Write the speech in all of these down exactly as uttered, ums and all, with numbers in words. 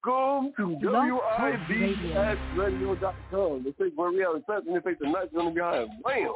Welcome to W I B S radio dot com. The place where we have a session and face the night on the behind. Bam!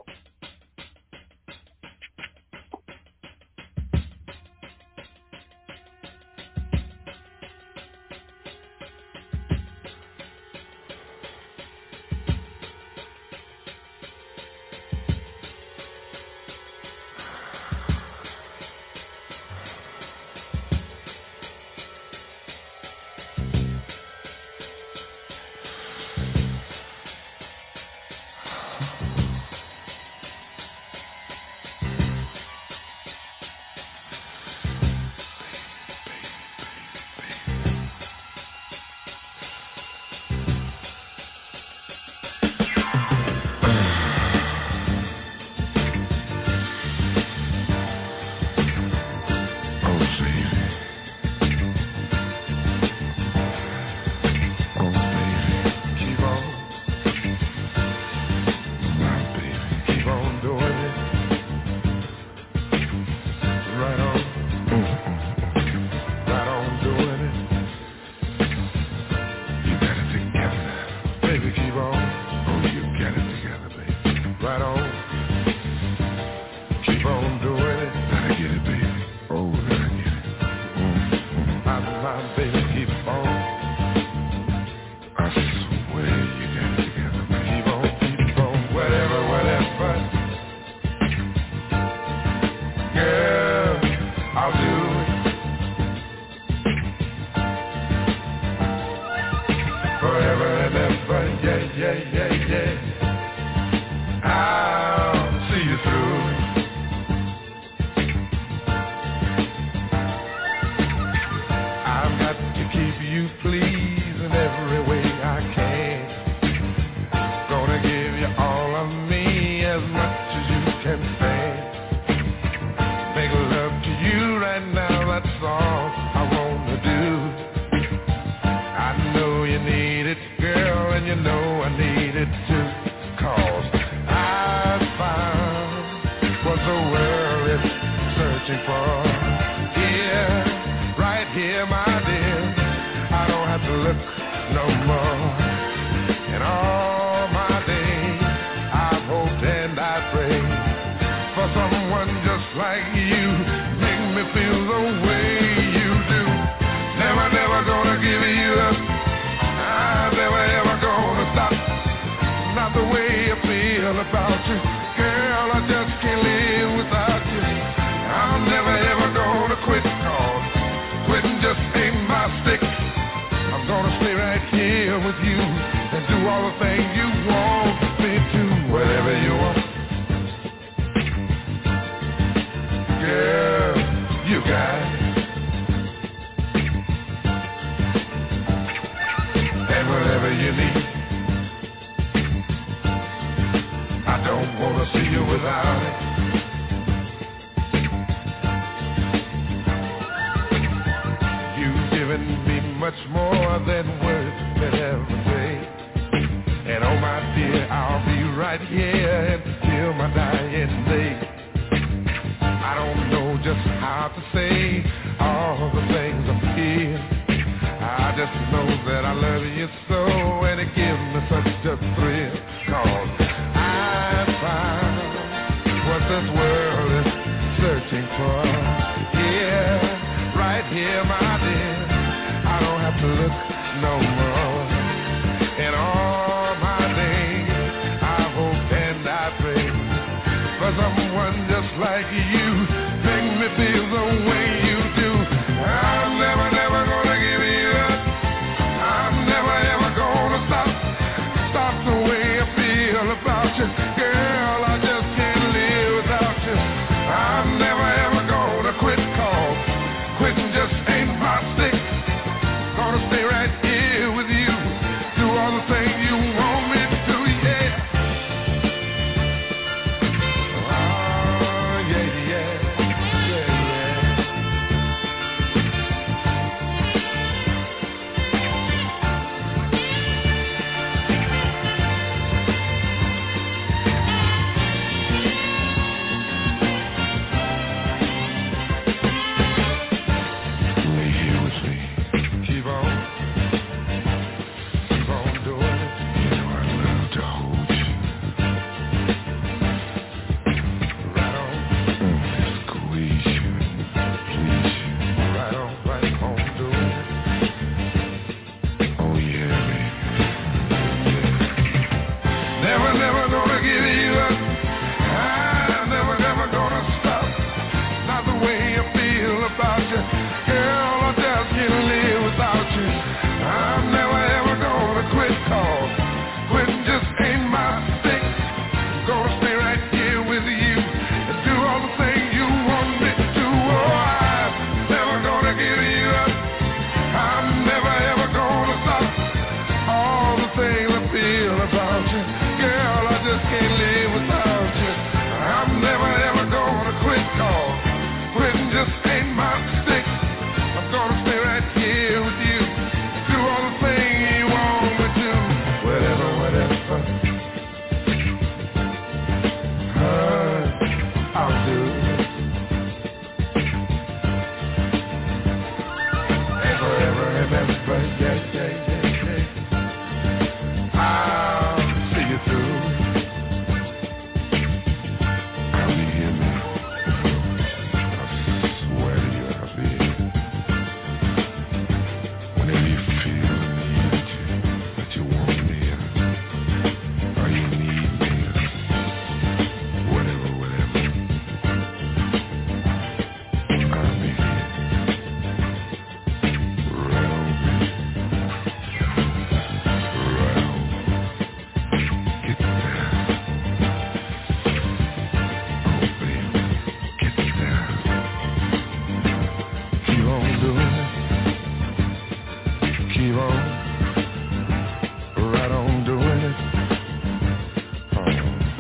on, right on doing it. Uh,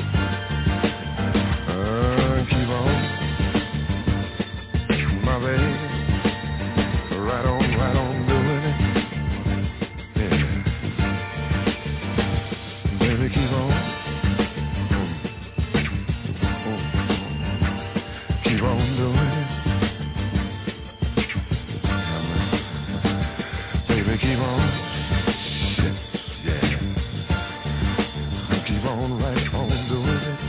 uh, keep on, my baby, right on, right on doing it. Yeah, baby, keep on, mm, keep on doing it. Baby, keep on, yeah, keep on right on doing it.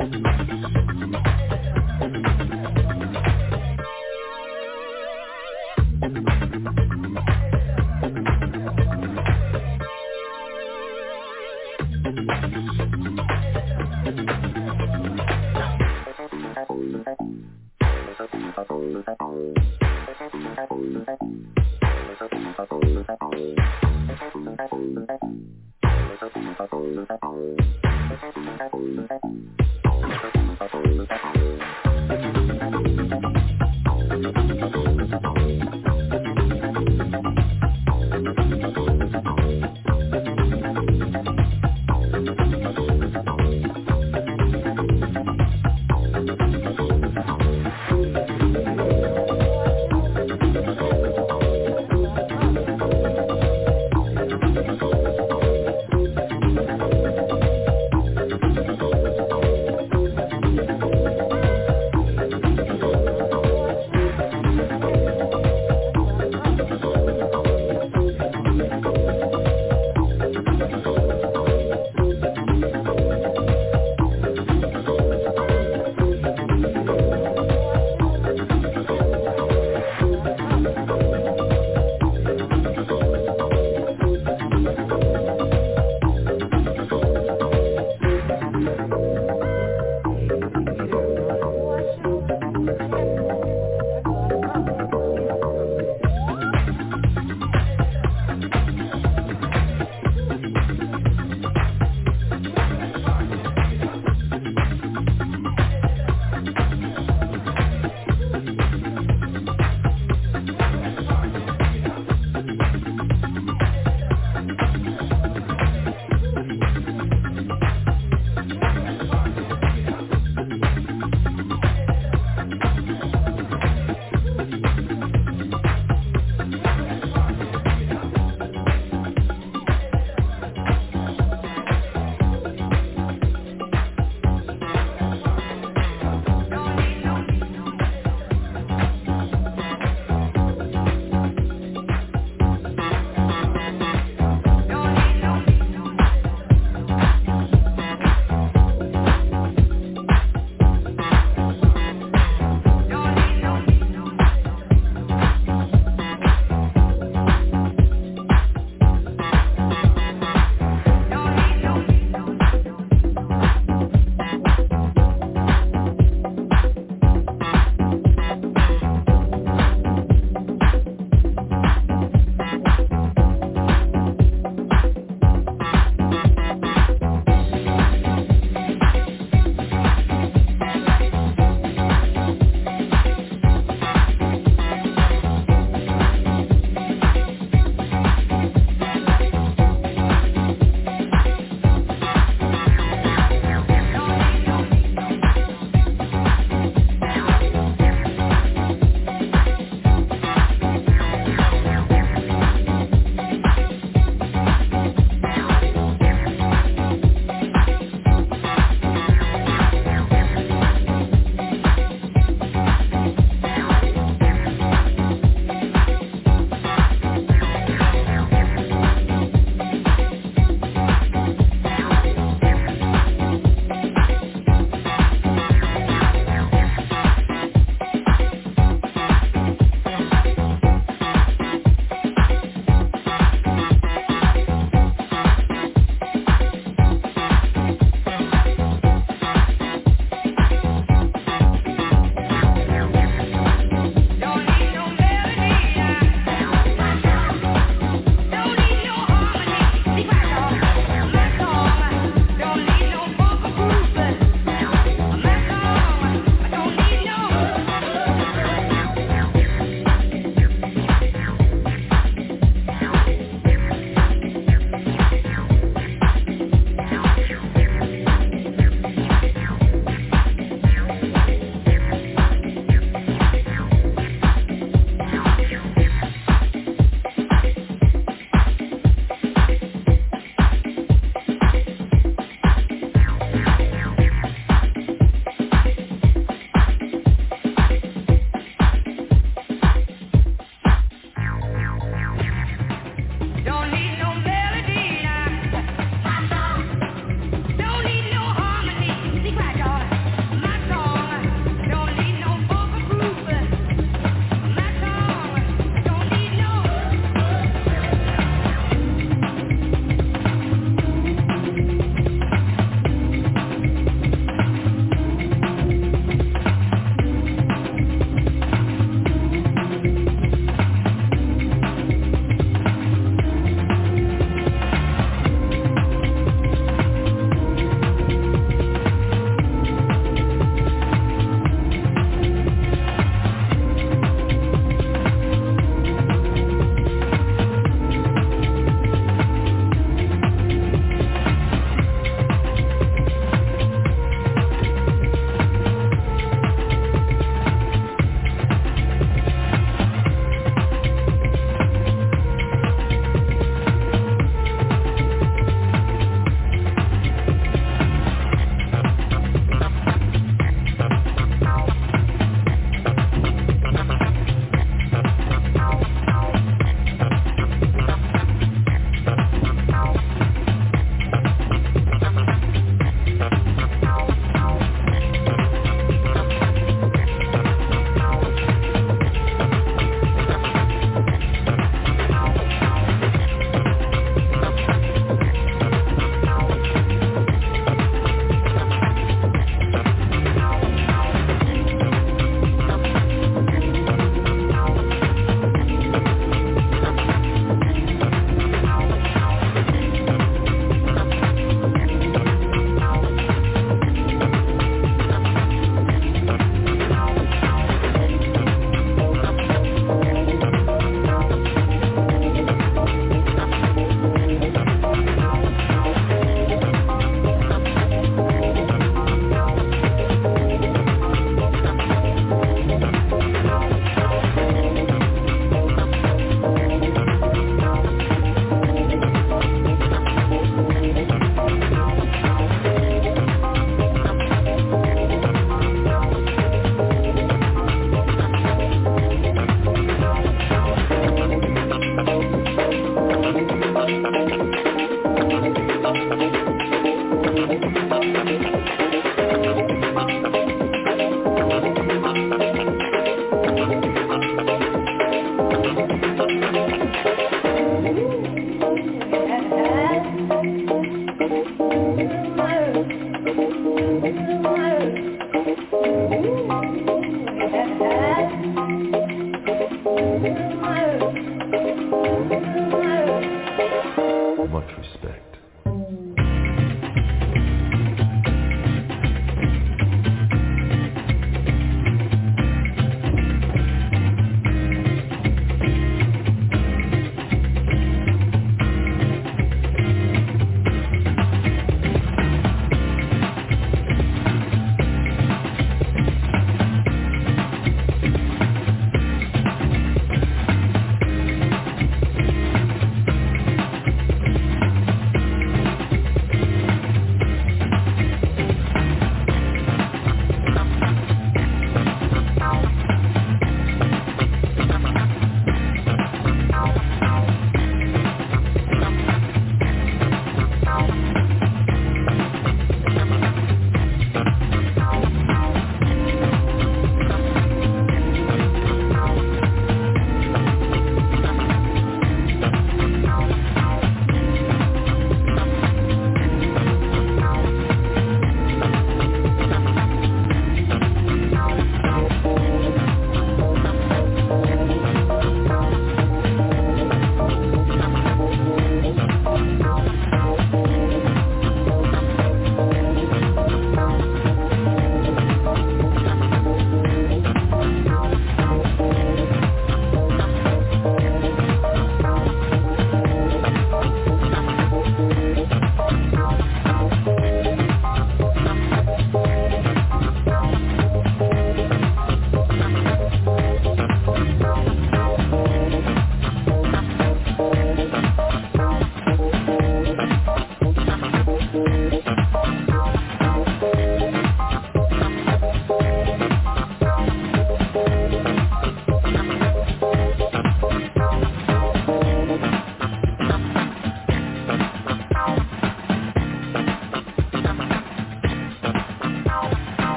Thank you.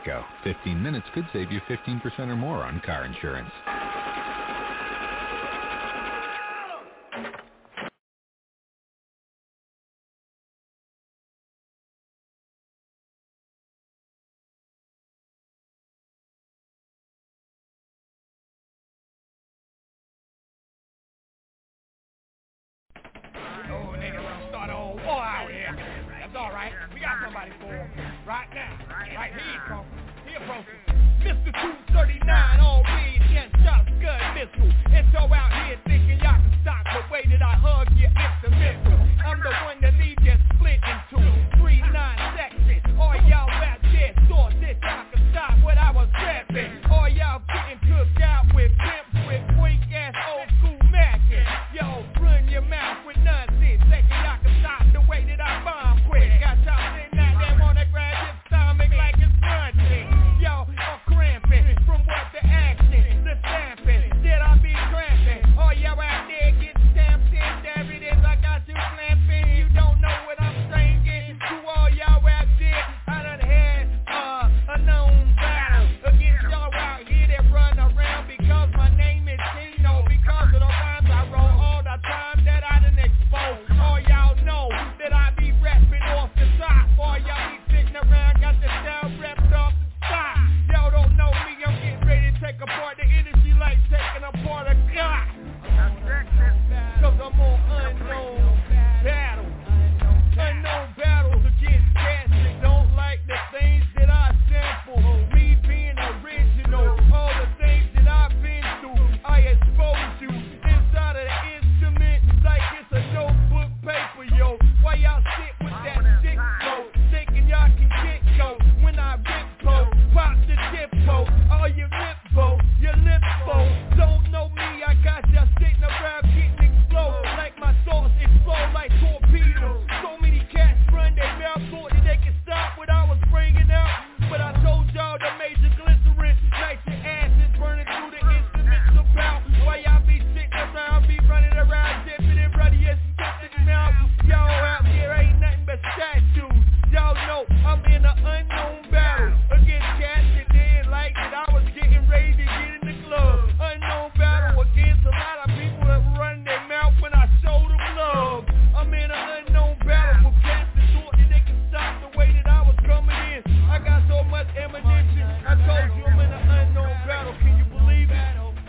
Geico. fifteen minutes could save you fifteen percent or more on car insurance. Oh, nigga, we'll start a whole war out here. That's all right. We got somebody for him. Right now. Right here he comes. He approaches. Mister two thirty-nine on read against just good missile. And so out here thinking y'all can stop the way that I hug you instrumental. I'm the one that leave you split in two. Three nine sections. All y'all rap dead source that y'all can stop what I was rapping. All y'all getting cooked out with pimps with weak ass old school macking. Yo, run your mouth with nonsense. Thinking y'all can stop the way that I bomb quick. Got y'all sitting out there wanna grab your stomach like it's crunchy. Yo, I'm cramping from what the action, the stamping. Did I be cramping? All y'all out there get stamped in. There it is, I got you clamping. You don't know what I'm singing. To all y'all out there, I done had uh, a known battle against y'all out here that run around because my name is Tino. Because of the rhymes I roll all the time that I done exposed. All y'all know that I be rapping off the top. All y'all be sitting around, got the style wrapped off the top. Y'all don't know me, I'm getting ready to take apart the industry like taking apart a God. Cause I'm on unknown battles. Unknown battles against cats that don't like the things that I sample. Me being original, all the things that I've been through, I expose you inside of the instrument like it's a notebook paper, yo. Why y'all sit with that sick flow, thinking y'all can get go when I rip go, pop the tip go, all your lip go, your lip go. Don't know me, I got y'all sitting around getting explode like my thoughts explode like torpedoes. So many cats run their mouth, thought that they could stop what I was bringing out, but I told y'all the major glycerin, nitric acid burning through the instruments about. Why y'all be sitting around, be running around, dipping and running your spitting mouth. Y'all out there ain't nothing but statues. Y'all know I'm in an unknown battle against cats that didn't like that I was getting ready to get in the club. Unknown battle against a lot of people that run their mouth when I show them love. I'm in an unknown battle for cats that thought that they could stop the way that I was coming in. I got so much ammunition, I told you I'm in an unknown battle. Can you believe it?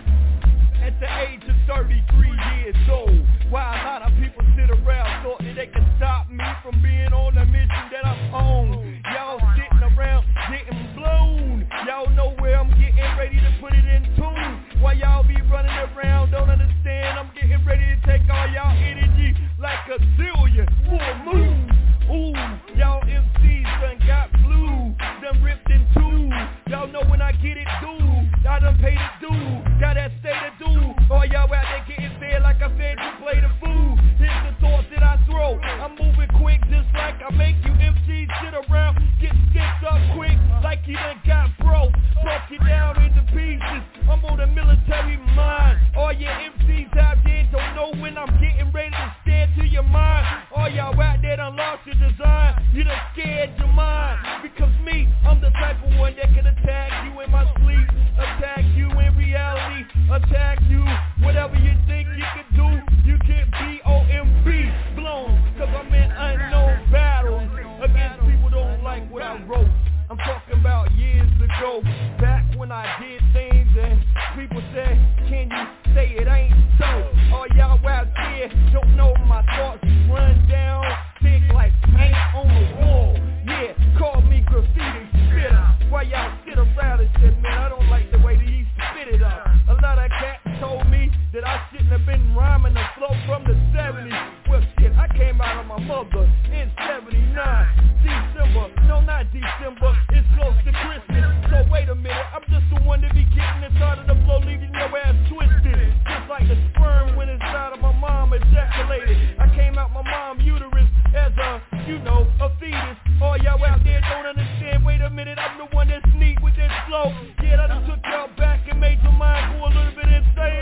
At the age of thirty-three years old, while a lot of people sit around thought that they could stop me from being on the mission that I'm on. Y'all sitting around getting blown. Y'all know where I'm getting ready to put it in tune. While y'all be running around, don't understand, I'm getting ready to take all y'all energy like a zillion full moon. Ooh, y'all M Cs done got blue, done ripped in two. Y'all know when I get it due, I done paid it due. Got that state of do. All y'all out there getting fed like I fed you play the food. Here's the thoughts that I throw. I'm moving quick just like I make you M Cs sit around, get stitched up quick like you done got broke. Broke you down into pieces. I'm on a military mind. All your M Cs out there don't know when I'm getting ready to stare to your mind. All y'all out there done lost your design. You done scared your mind. Because me, I'm the type of one that can attack you in my sleep, attack you in reality, attack you. Whatever you think you can do, you can B O M B blown. Cause I'm in unknown battles against people who don't like what I wrote. I'm talking about years ago, back when I did things and people said, can you say it ain't so? All y'all out there don't know my thoughts run down thick like paint on the wall. Yeah, call me graffiti spitter. Why y'all sit around and said, man, I don't like the way that he spit it up. A lot of cats told me that I shouldn't have been rhyming the flow from the seventies. Well shit, I came out of my mother in seventy-nine. December, no not December, it's close to Christmas. So wait a minute, I'm just the one that be getting inside of the flow, leaving your ass twisted. Just like the sperm when inside of my mom ejaculated. I came out my mom's uterus as a, you know, a fetus. All y'all out there don't understand, wait a minute, I'm the one that's neat with this flow. Yeah, I done took y'all back and made your mind go a little bit insane.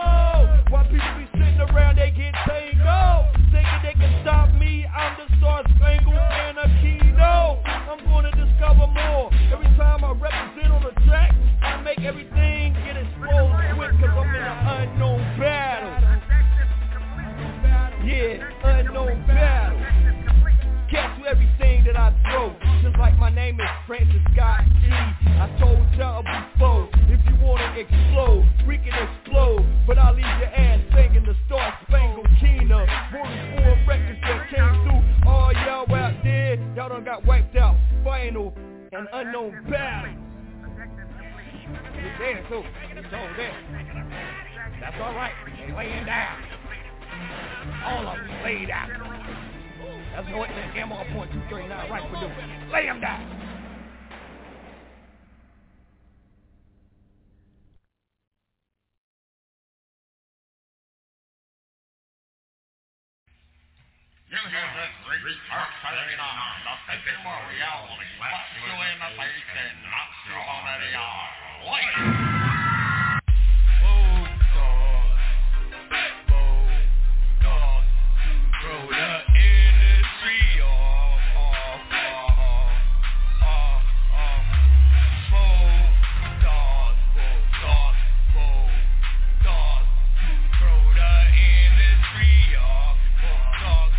Oh, while people be sitting around, they get tangled, thinking they can stop me. I'm the Star Spangled Anarchy. No, I'm gonna discover leave your ass banging the Star Spangled Keener. forty-four records that came through. All y'all out there, y'all done got wiped out. Final and unknown battle. He's there too. He's over there. That's alright. They laying down. All of them laid out. That's what the M R point two three nine right for doing. Lay them down. You hear this retard saying on the thinking more reality. What's you in the face and not you on any other light. Oh, God. Oh, God. To grow the industry off, off, off, off, off. Oh, God. Oh, God. Oh, God. To grow the industry off, oh, God.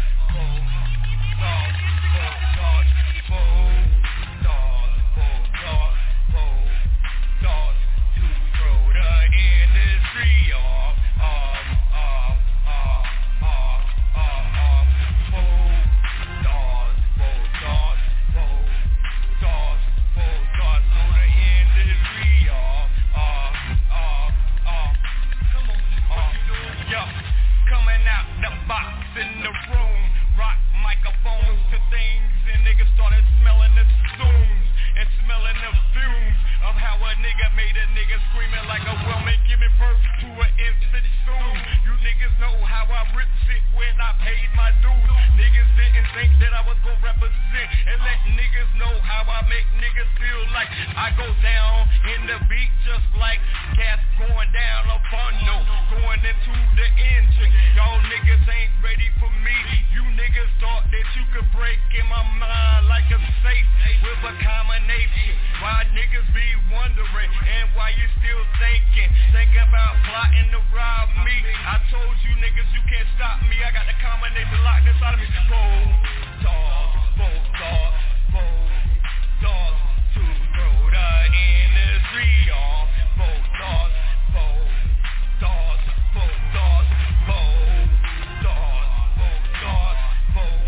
Coming out the box in the room, rock microphones to things, and niggas started smelling the fumes and smelling the fumes of how a nigga made a nigga screaming like a woman giving birth to an infant soon. You niggas know how I ripped it when I paid my dues. Niggas didn't think that I was gonna represent and let niggas know how I make niggas feel like I go down in the beat just like cats going down a funnel, going into the engine. Y'all niggas ain't ready for me. You niggas thought that you could break in my mind like a safe with a combination. Why niggas be wondering and why you still thinking, thinking about plotting to rob me. I told you niggas you can't stop me. I got the combination locked inside of me. Bold dogs, bold dogs, bold dogs to throw the industry off. Bold dogs, bold dogs, bold dogs, bold dogs, bold dogs, bold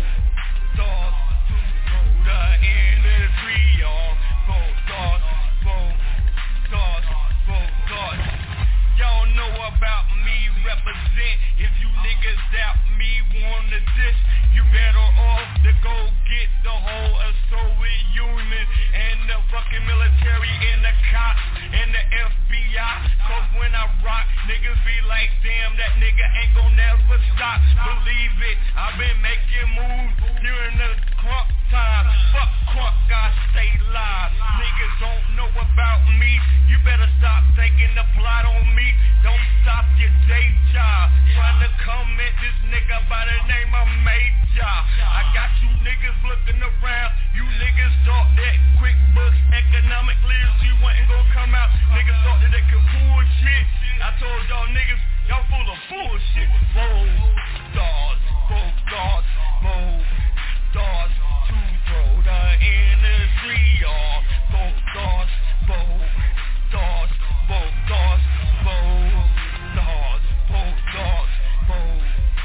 dogs to throw the industry off. Bold dogs, bold dogs, bold dogs. Y'all know about me, represent. If you niggas doubt me, wanna diss, you better off to go get the whole Soviet Union and the fucking military and the cops and the F B I. Cause when I rock, niggas be like, damn, that nigga ain't gon' never stop. Believe it, I've been making moves during the crunk time. Fuck crunk, I stay live. Niggas don't know about me. You better stop taking the plot on me. Don't stop your day job trying to come at this nigga by the name of Major. I got you niggas looking around. You niggas thought that QuickBooks economic literacy wasn't gonna come out. Niggas thought that they could bullshit. I told y'all niggas, y'all full of bullshit. Bold dogs, bold dogs, bold dogs to throw the industry off. Bold dogs, bold dogs, bold dogs, bold dogs, bold dogs, bold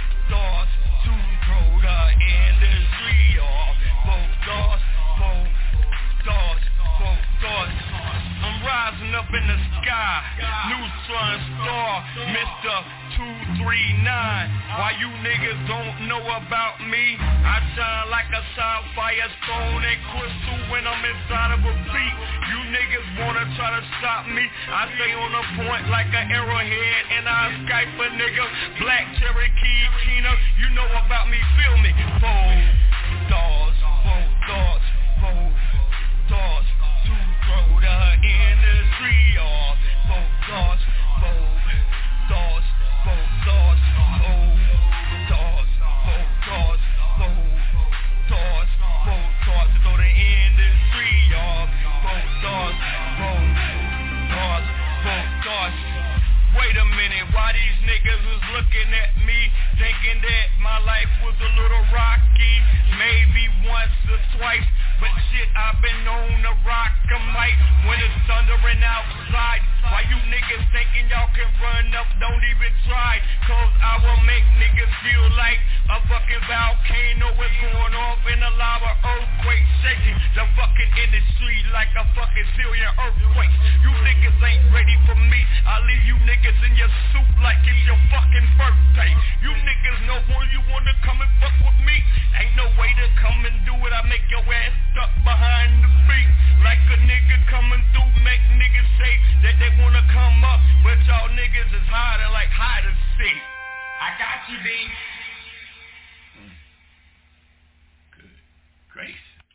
dogs to throw the industry off. Bold dogs, bold dogs, bold dogs. I'm rising up in the sky, neutron star, Mister two three nine. Why you niggas don't know about me? I shine like a sapphire stone and crystal when I'm inside of a beat. You niggas wanna try to stop me? I stay on the point like an arrowhead and I Skype a nigga. Black Cherokee Keener, you know about me, feel me. Bold dogs, bold dogs, bold dogs to throw the industry off. Bold dogs, bold dogs, bold dogs, bold dogs, bold dogs, bold dogs, bold dogs to throw the industry off. Bold dogs, bold dogs, bold dogs. Wait a minute, why these niggas was looking at me, thinking that my life was a little rocky? Maybe once or twice, but shit, I've been on the rock a fight when it's thundering outside. Why you niggas thinking y'all can run up, don't even try. Cause I will make niggas feel like a fucking volcano is going off in a lava earthquake, shaking the fucking industry like a fucking Syrian earthquake. You niggas ain't ready for me, I leave you niggas in your soup like it's your fucking birthday. You niggas know when you wanna come and fuck with me, ain't no way to come and do it. I make your ass stuck behind the beat like a nigga coming through. Make niggas say that they wanna come up, but y'all niggas is hiding like hide and seek. I got you, B. Mm. Good. Grace.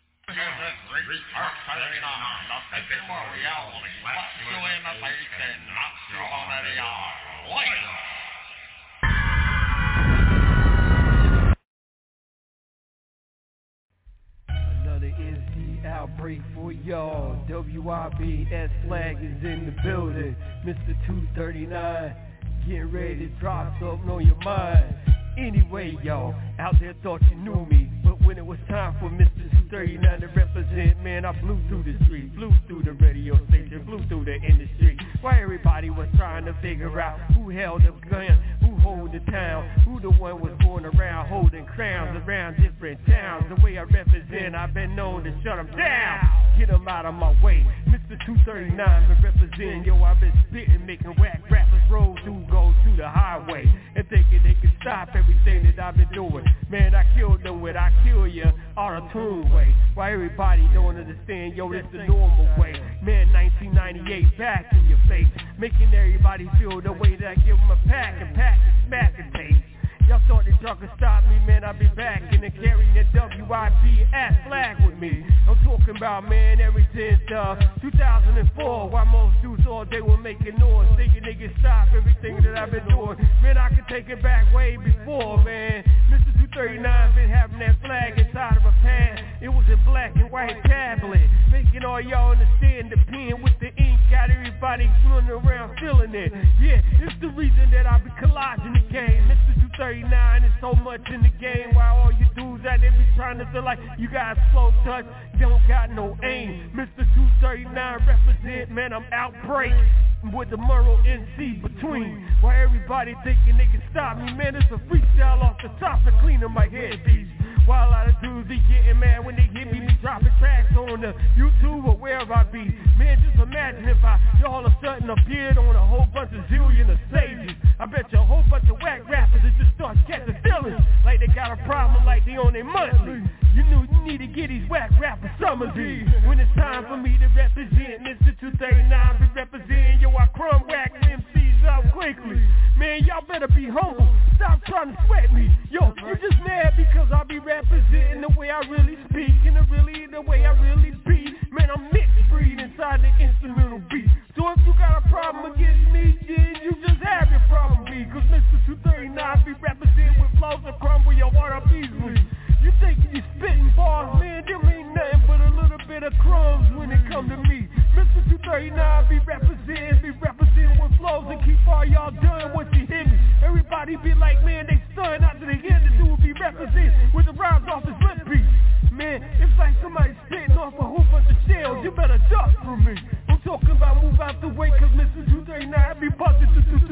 Another N C outbreak for y'all. W I B S flag is in the building. Mister two thirty-nine, getting ready to drop something on your mind. Anyway, y'all, out there thought you knew me, but when it was time for Mister two thirty-nine to represent, man, I blew through the street, blew through the radio station, blew through the industry. While everybody was trying to figure out who held the gun, who hold the town, who the one was going around holding crowns around different towns. The way I represent, I've been known to shut them down, get them out of my way. Mister two thirty-nine been representing, yo, I've been spitting, making whack rappers roll through, go through the highway, and thinking they can stop everything that I've been doing. Man, I killed them with I kill ya, auto-tune way. Why everybody don't understand, yo, it's the normal way. Man, nineteen ninety-eight, back in your face, making everybody feel the way that I give them a pack and pack and smack and taste. Y'all thought that y'all could stop me, man, I'll be back and then carrying the W I B S flag with me. I'm talking about, man, ever since uh, two thousand four, while most dudes all day were making noise, thinking they could stop everything that I've been doing. Man, I could take it back way before, man. Mister two thirty-nine been having that flag inside of a pad. It was in black and white tablet, making all y'all understand the pen with the ink got everybody running around feeling it. Yeah, it's the reason that I be collaging the game. Mister two thirty-nine is so much in the game, while all you dudes out there be trying to feel like you got slow touch, don't got no aim. Mister two thirty-nine represent, man, I'm outbreak with the Murrow N C between. While everybody thinking they can stop me, man, it's a freestyle off the top of cleaning my headpiece. While a lot of dudes be getting mad when they hear me be dropping tracks on the YouTube or wherever I be. Man, just imagine if I all of a sudden appeared on a whole bunch of zillion of stages. I bet you a whole bunch of whack rappers that just start catching feelings like they got a problem, like they on their monthly. You knew you need to get these whack rappers some of these. When it's time for me to represent, Mister two thirty-nine be representing. Yo, I crumb whack M Cs up quickly. Man, y'all better be humble. Stop trying to sweat me. Yo, you just mad because I be representing the way I really speak and the really the way I really be. Man, I'm mixed breed inside the instrumental beat. So if you got a problem against me, then you just have your problem be. Cause Mister two thirty-nine be representing with flows that crumble your water easily. You thinking you spitting bars, man, them ain't nothing but a little bit of crumbs when it come to me. Mister two thirty-nine be representing, be representing with flows and keep all y'all done what you hear me. Everybody be like, man, they stunned after they hear the dude be representing with the rhymes off his lip beat. Man, it's like somebody spitting off a whole bunch of shells, you better duck from me. I'm talking about move out the way, cause Mister two thirty-nine be busting,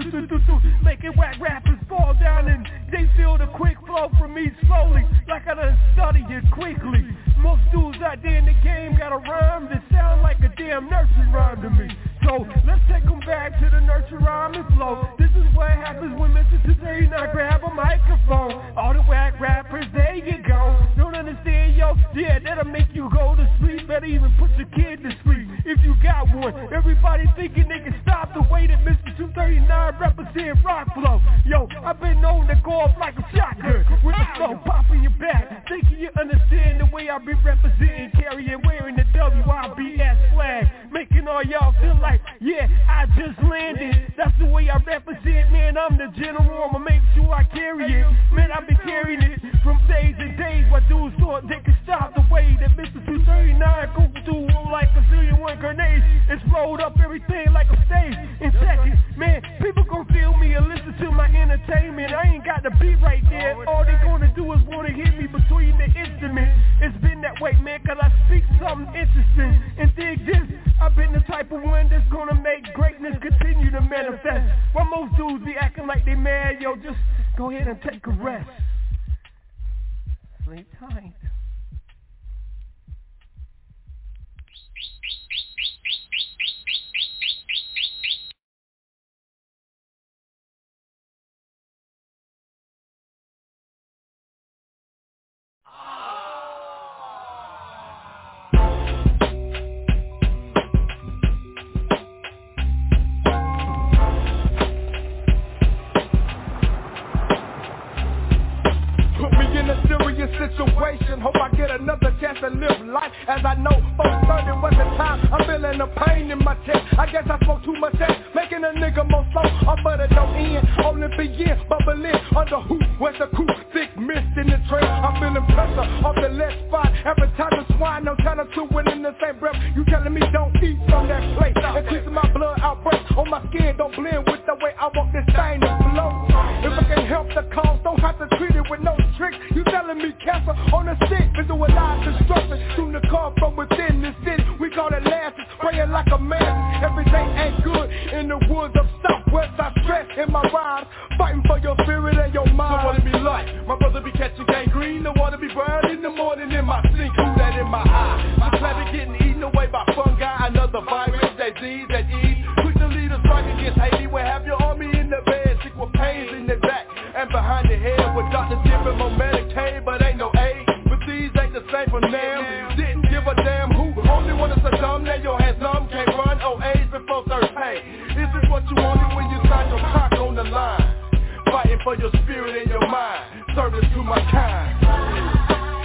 making whack rappers fall down and they feel the quick flow from me slowly, like I done studied it quickly. Most dudes out there in the game got a rhyme that sound like a damn nursery rhyme to me. So let's take them back to the nursery rhyme and flow. This is what happens when Mister two thirty-nine grab a microphone. All the whack rappers, there you go. Don't understand, yo? Yeah, that'll make you go to sleep. Better even put your kid to sleep if you got one. Everybody thinking they can stop the way that Mister two thirty-nine represent rock flow. Yo, I've been known to go off like a shotgun with the flow popping your back. Thinking you understand the way I be representing, carrying, wearing the W I B S flag, making all y'all feel like, yeah, I just landed. That's the way I represent, man. I'm the general. I'ma make sure I carry it. Man, I've been carrying it from days and days while dudes thought they could stop the way that Mister two thirty-nine go through like a zillion one grenades. Explode up everything like a stage in seconds. Man, people gon' feel me and listen to my entertainment. I ain't got the beat right there. All they gonna do is wanna hit me between the instruments. It's been that way, man, cause I speak something interesting. And dig this, I've for one that's gonna make greatness continue to manifest. Why most dudes be acting like they mad, yo, just go ahead and take a rest. Sleep tight. Situation. Hope I get another chance to live life. As I know, folks thirty was the time. I'm feeling the pain in my chest. I guess I spoke too much ass, making a nigga more slow. Up but it don't end, only begin. Bubbling under who? Where's the coup? Thick mist in the trail. I'm feeling pressure off the left spot. Every time the swine, no telling two and in the same breath. You telling me don't eat from that plate. Increasing my blood outbreak on my skin. Don't blend with the way I want this thing to flow. If I can help the cause, don't have to treat it with no tricks. You telling me cancer on the stick, visualize destruction. Soon to come from within the city. We call it lashes, praying like a man. Every day ain't good in the woods of Southwest. I stress in my rhymes, fighting for your spirit and your mind. So what it be like? My brother be catching gangrene. The water be burned in the morning in my sink. Who that in my eye? My planet getting eaten away by fungi. Another virus, that disease, that ease. Quick to lead us strike against Haiti. We'll have your army in the bed, sick with pains in their back and behind the head with doctors giving more Medicaid, but ain't no aid. But these ain't the same for them. Didn't give a damn who. Only one is a dumb. Now your hands numb. Can't run. Oh, age before third pay. Is this what you wanted when you signed your cock on the line? Fighting for your spirit and your mind. Service to my kind.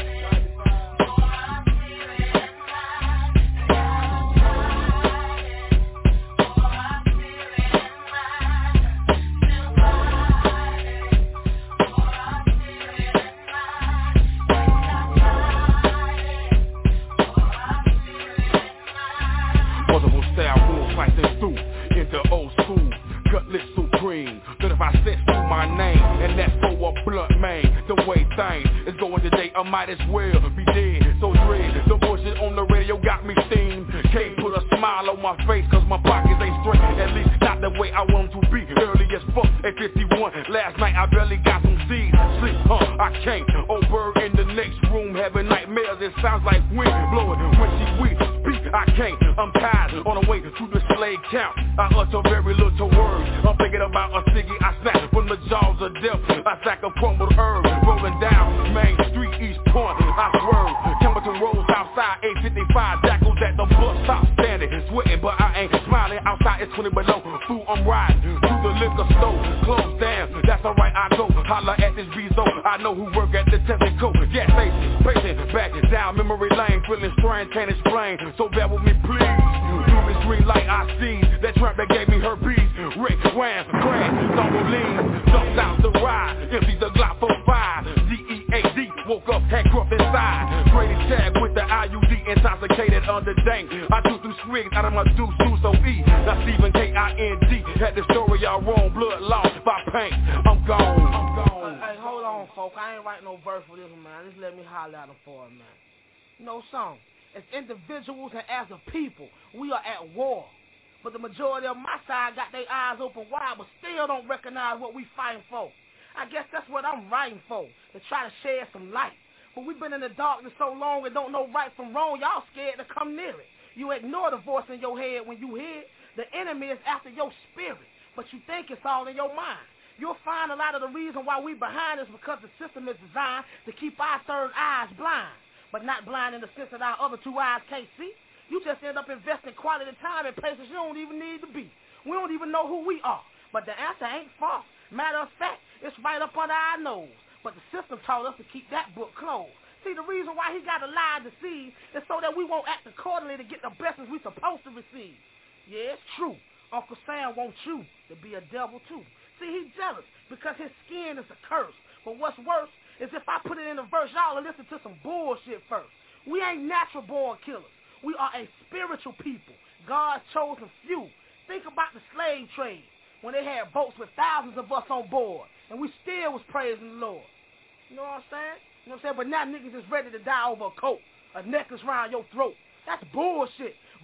Fighting through into old school, cutlass supreme. That if I set through my name, and that's for a blunt man. The way things is going today, I might as well be dead. So dread, the bullshit on the radio got me steamed. Can't put a smile on my face, cause my pockets ain't straight. At least not the way I want them to be. Early as fuck at fifty-one. Last night I barely got some seeds. Sleep, huh, I can't. Old bird in the next room having nightmares. It sounds like wind blowing when she weak. I can't, I'm tired, on the way to the slave camp. I utter very little words. I'm thinking about a ciggy I snap from the jaws of death. I sack a crumbled herb, rolling down Main Street, East Point. I swerve, Templeton Road, outside, eight fifty-five. Jackals at the bus stop, standing, sweating, but I ain't smiling. Outside it's twenty below. Food I'm riding through the liquor store, closed down. That's alright, I go holler at this Bezo. I know who work at the Tesco gas station, pacing back down memory lane, feeling strange, can't explain. So bear with me, please. Through this green light I see that tramp that gave me herpes. Rick, Wham, Craig, Zombie, jumps out the ride, empties the Glock for five. D E A D, woke up, had gruff inside. Grady Tag with the I U D, intoxicated under dank. I do through swigs out of my deuce, deuce, so E. Now Stephen K I N D had the story all wrong. Blood lost by paint. I'm gone. I'm gone. Hey, hey, hold on, folks. I ain't writing no verse for this one, man. Just let me holler at them for it, man. No song. As individuals and as a people, we are at war. But the majority of my side got their eyes open wide, but still don't recognize what we fighting for. I guess that's what I'm writing for, to try to shed some light. But we've been in the darkness so long and don't know right from wrong, y'all scared to come near it. You ignore the voice in your head when you hear it. The enemy is after your spirit, but you think it's all in your mind. You'll find a lot of the reason why we behind is because the system is designed to keep our third eyes blind. But not blind in the sense that our other two eyes can't see. You just end up investing quality time in places you don't even need to be. We don't even know who we are. But the answer ain't false. Matter of fact, it's right up under our nose. But the system taught us to keep that book closed. See, the reason why he got to lie and deceive is so that we won't act accordingly to get the blessings we supposed to receive. Yeah, it's true. Uncle Sam wants you to be a devil too. See, he's jealous because his skin is a curse. But what's worse is if I put it in a verse, y'all will listen to some bullshit first. We ain't natural born killers. We are a spiritual people, God's chosen few. Think about the slave trade when they had boats with thousands of us on board, and we still was praising the Lord. You know what I'm saying? You know what I'm saying? But now niggas is ready to die over a coat, a necklace around your throat. That's bullshit.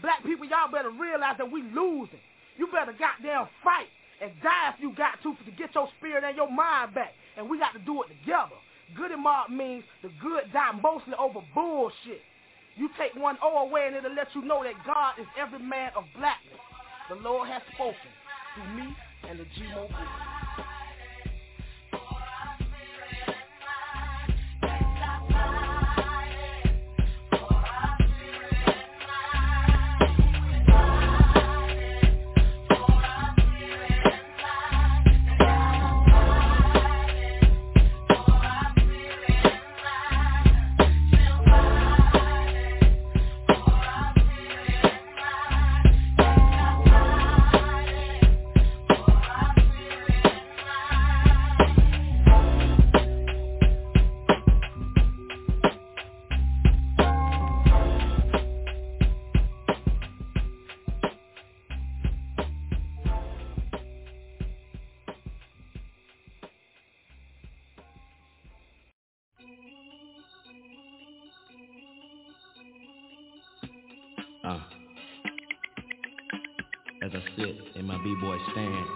Black people, y'all better realize that we losing. You better goddamn fight and die if you got to to get your spirit and your mind back. And we got to do it together. Good and mob means the good die mostly over bullshit. You take one O away and it'll let you know that God is every man of blackness. The Lord has spoken through me and the G-Mo group. Uh, as I sit in my b-boy stance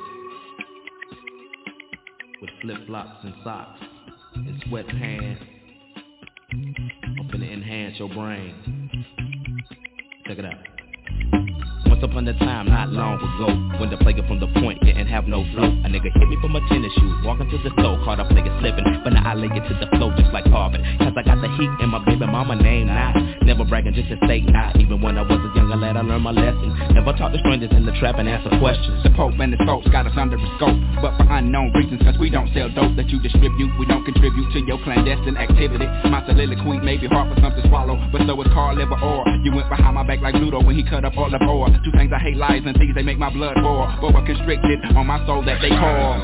with flip-flops and socks and sweatpants, I'm finna enhance your brain. Check it out. Once upon a time, not long ago, when the player from the point didn't have no flow, a nigga hit me for my tennis shoes, walking to the store, caught a player slipping, but now I lay it to the flow just like Harvard, cause I got the heat and my baby mama name now. Never bragging, just to say not. Even when I was a younger lad, I learned my lesson. Never talk to strangers in the trap and answer questions. The Pope and the folks got us under a scope, but for unknown reasons, cause we don't sell dope that you distribute. We don't contribute to your clandestine activity. My soliloquy may be hard for some to swallow, but so is Carl Liver Orr. You went behind my back like Ludo when he cut up all the ore. Two things I hate, lies and thieves, they make my blood boil. But we're constricted on my soul that they call.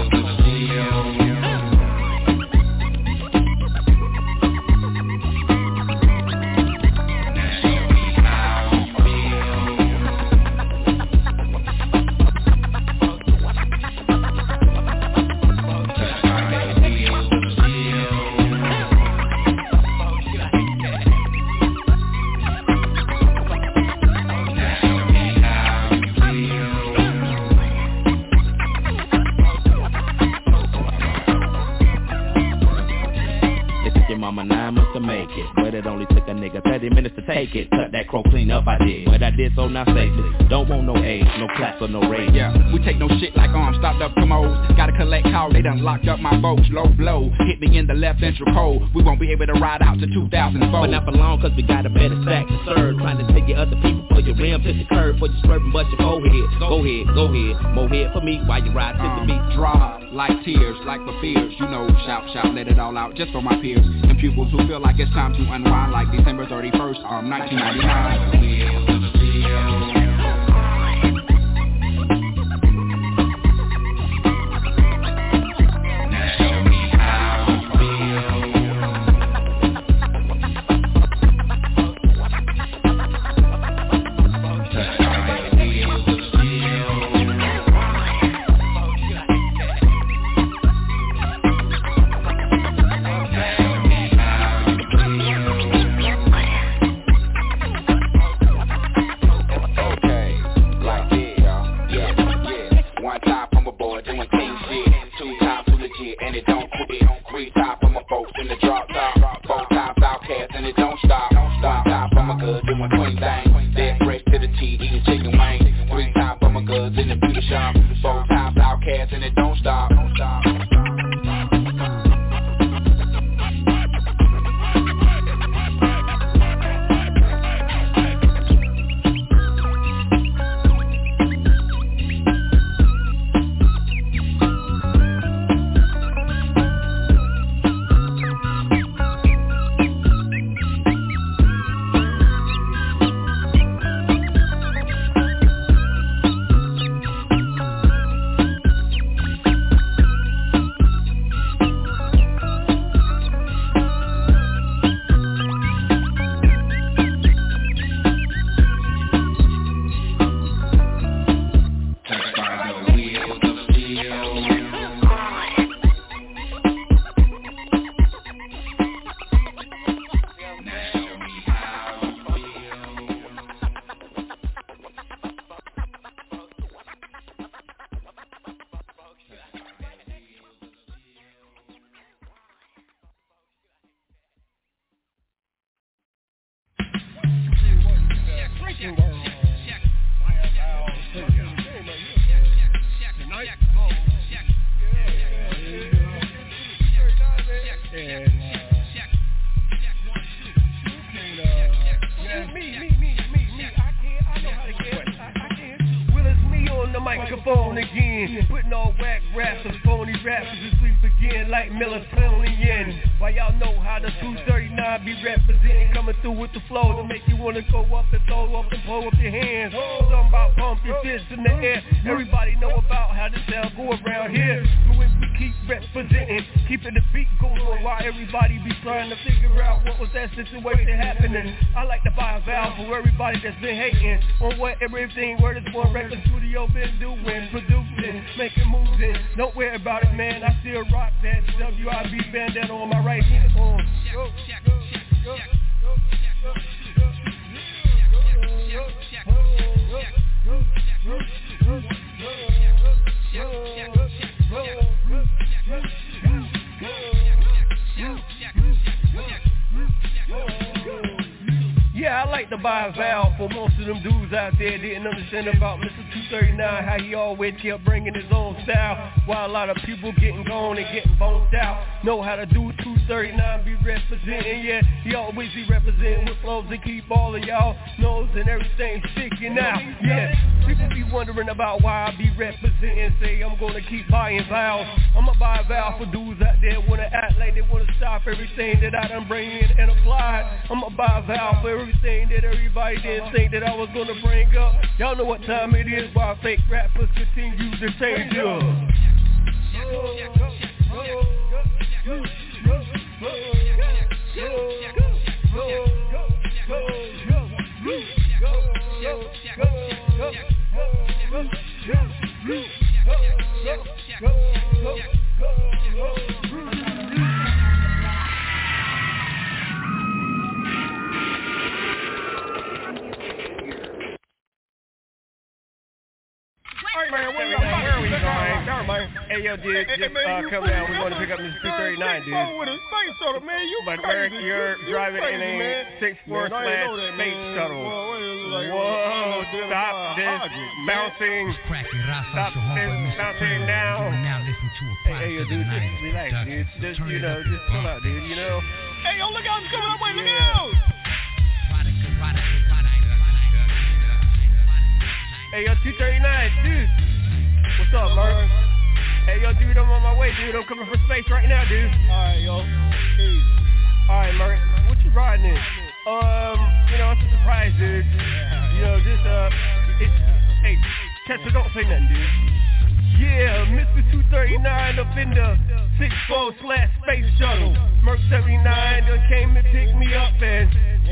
Take it, cut that crow clean up, I did. But I did so not safely. Don't want no aid, no claps or no raid. Yeah, we take no shit like arms, stopped up commodes. Gotta collect calls, they done locked up my boats. Low blow, hit me in the left ventral cold. We won't be able to ride out to two thousand four. But not for long, cause we got a better stack to serve. Trying to take your other people for your rims, hit the curve, for you swerving, bust your forehead. Go ahead, go ahead, more head for me while you ride to the beat. Draw like tears, like for fears. You know, shout, shout, let it all out just for my peers. And pupils who feel like it's time to unwind like December thirty-first, um, nineteen ninety-nine. Microphone again, putting all whack raps and phony rappers to sleep again like melatonin. Why y'all know how the two thirty-nine be representing, coming through with the flow to make you wanna go up and throw up and pull up your hands. Something about pump your fists in the air. Everybody know about how this sound go around here. So when we keep representing, keeping the beat going on, why everybody be trying to figure out what was that situation happening. I like to buy a valve for everybody that's been hating on what everything where this one record studio been doing, producing, making moves in. Don't worry about it, man. I still rock that W I B bandana on my right hand. On. Go, go, go, go, Yeah, I like to buy a valve for most of them dudes out there didn't understand about Mister two thirty-nine, how he always kept bringing his own style, while a lot of people getting gone and getting boned out. Know how to do two thirty-nine, be representing, yeah, he always be representing with flows to keep all of y'all nose and everything sticking out, yeah. People be wondering about why I be representing, say I'm gonna keep buying valves. I'ma buy a valve for dudes out there wanna act like they wanna stop everything that I done bring in and apply. I'ma buy a valve for everything that everybody didn't think that I was gonna bring up. Y'all know what time it is, while fake rappers continue to change up. Man, where, where are we going? Never mind. Hey, yo, dude, just uh, come down. We want to pick up this two thirty-nine, dude. With a space shuttle, man. You but crazy. you're you driving crazy, in a six four slash space shuttle. Whoa, Whoa, stop this bouncing. Stop this bouncing now. Hey, yo, dude, just relax, dude. Just, you know, just chill out, dude, you know. Hey, yo, look out. I'm coming up. Wait, look out. Hey, yo, two thirty-nine, dude. What's up, Merc? Hey, yo, dude, I'm on my way, dude. I'm coming for space right now, dude. Alright, yo. Hey. Alright, Merc. What you riding in? Um, you know, it's a surprise, dude. You know, just, uh, it's, hey, Chester, don't say nothing, dude. Yeah, Mister two thirty-nine up in the six four slash space shuttle. Merc seventy-nine done came and picked me up, and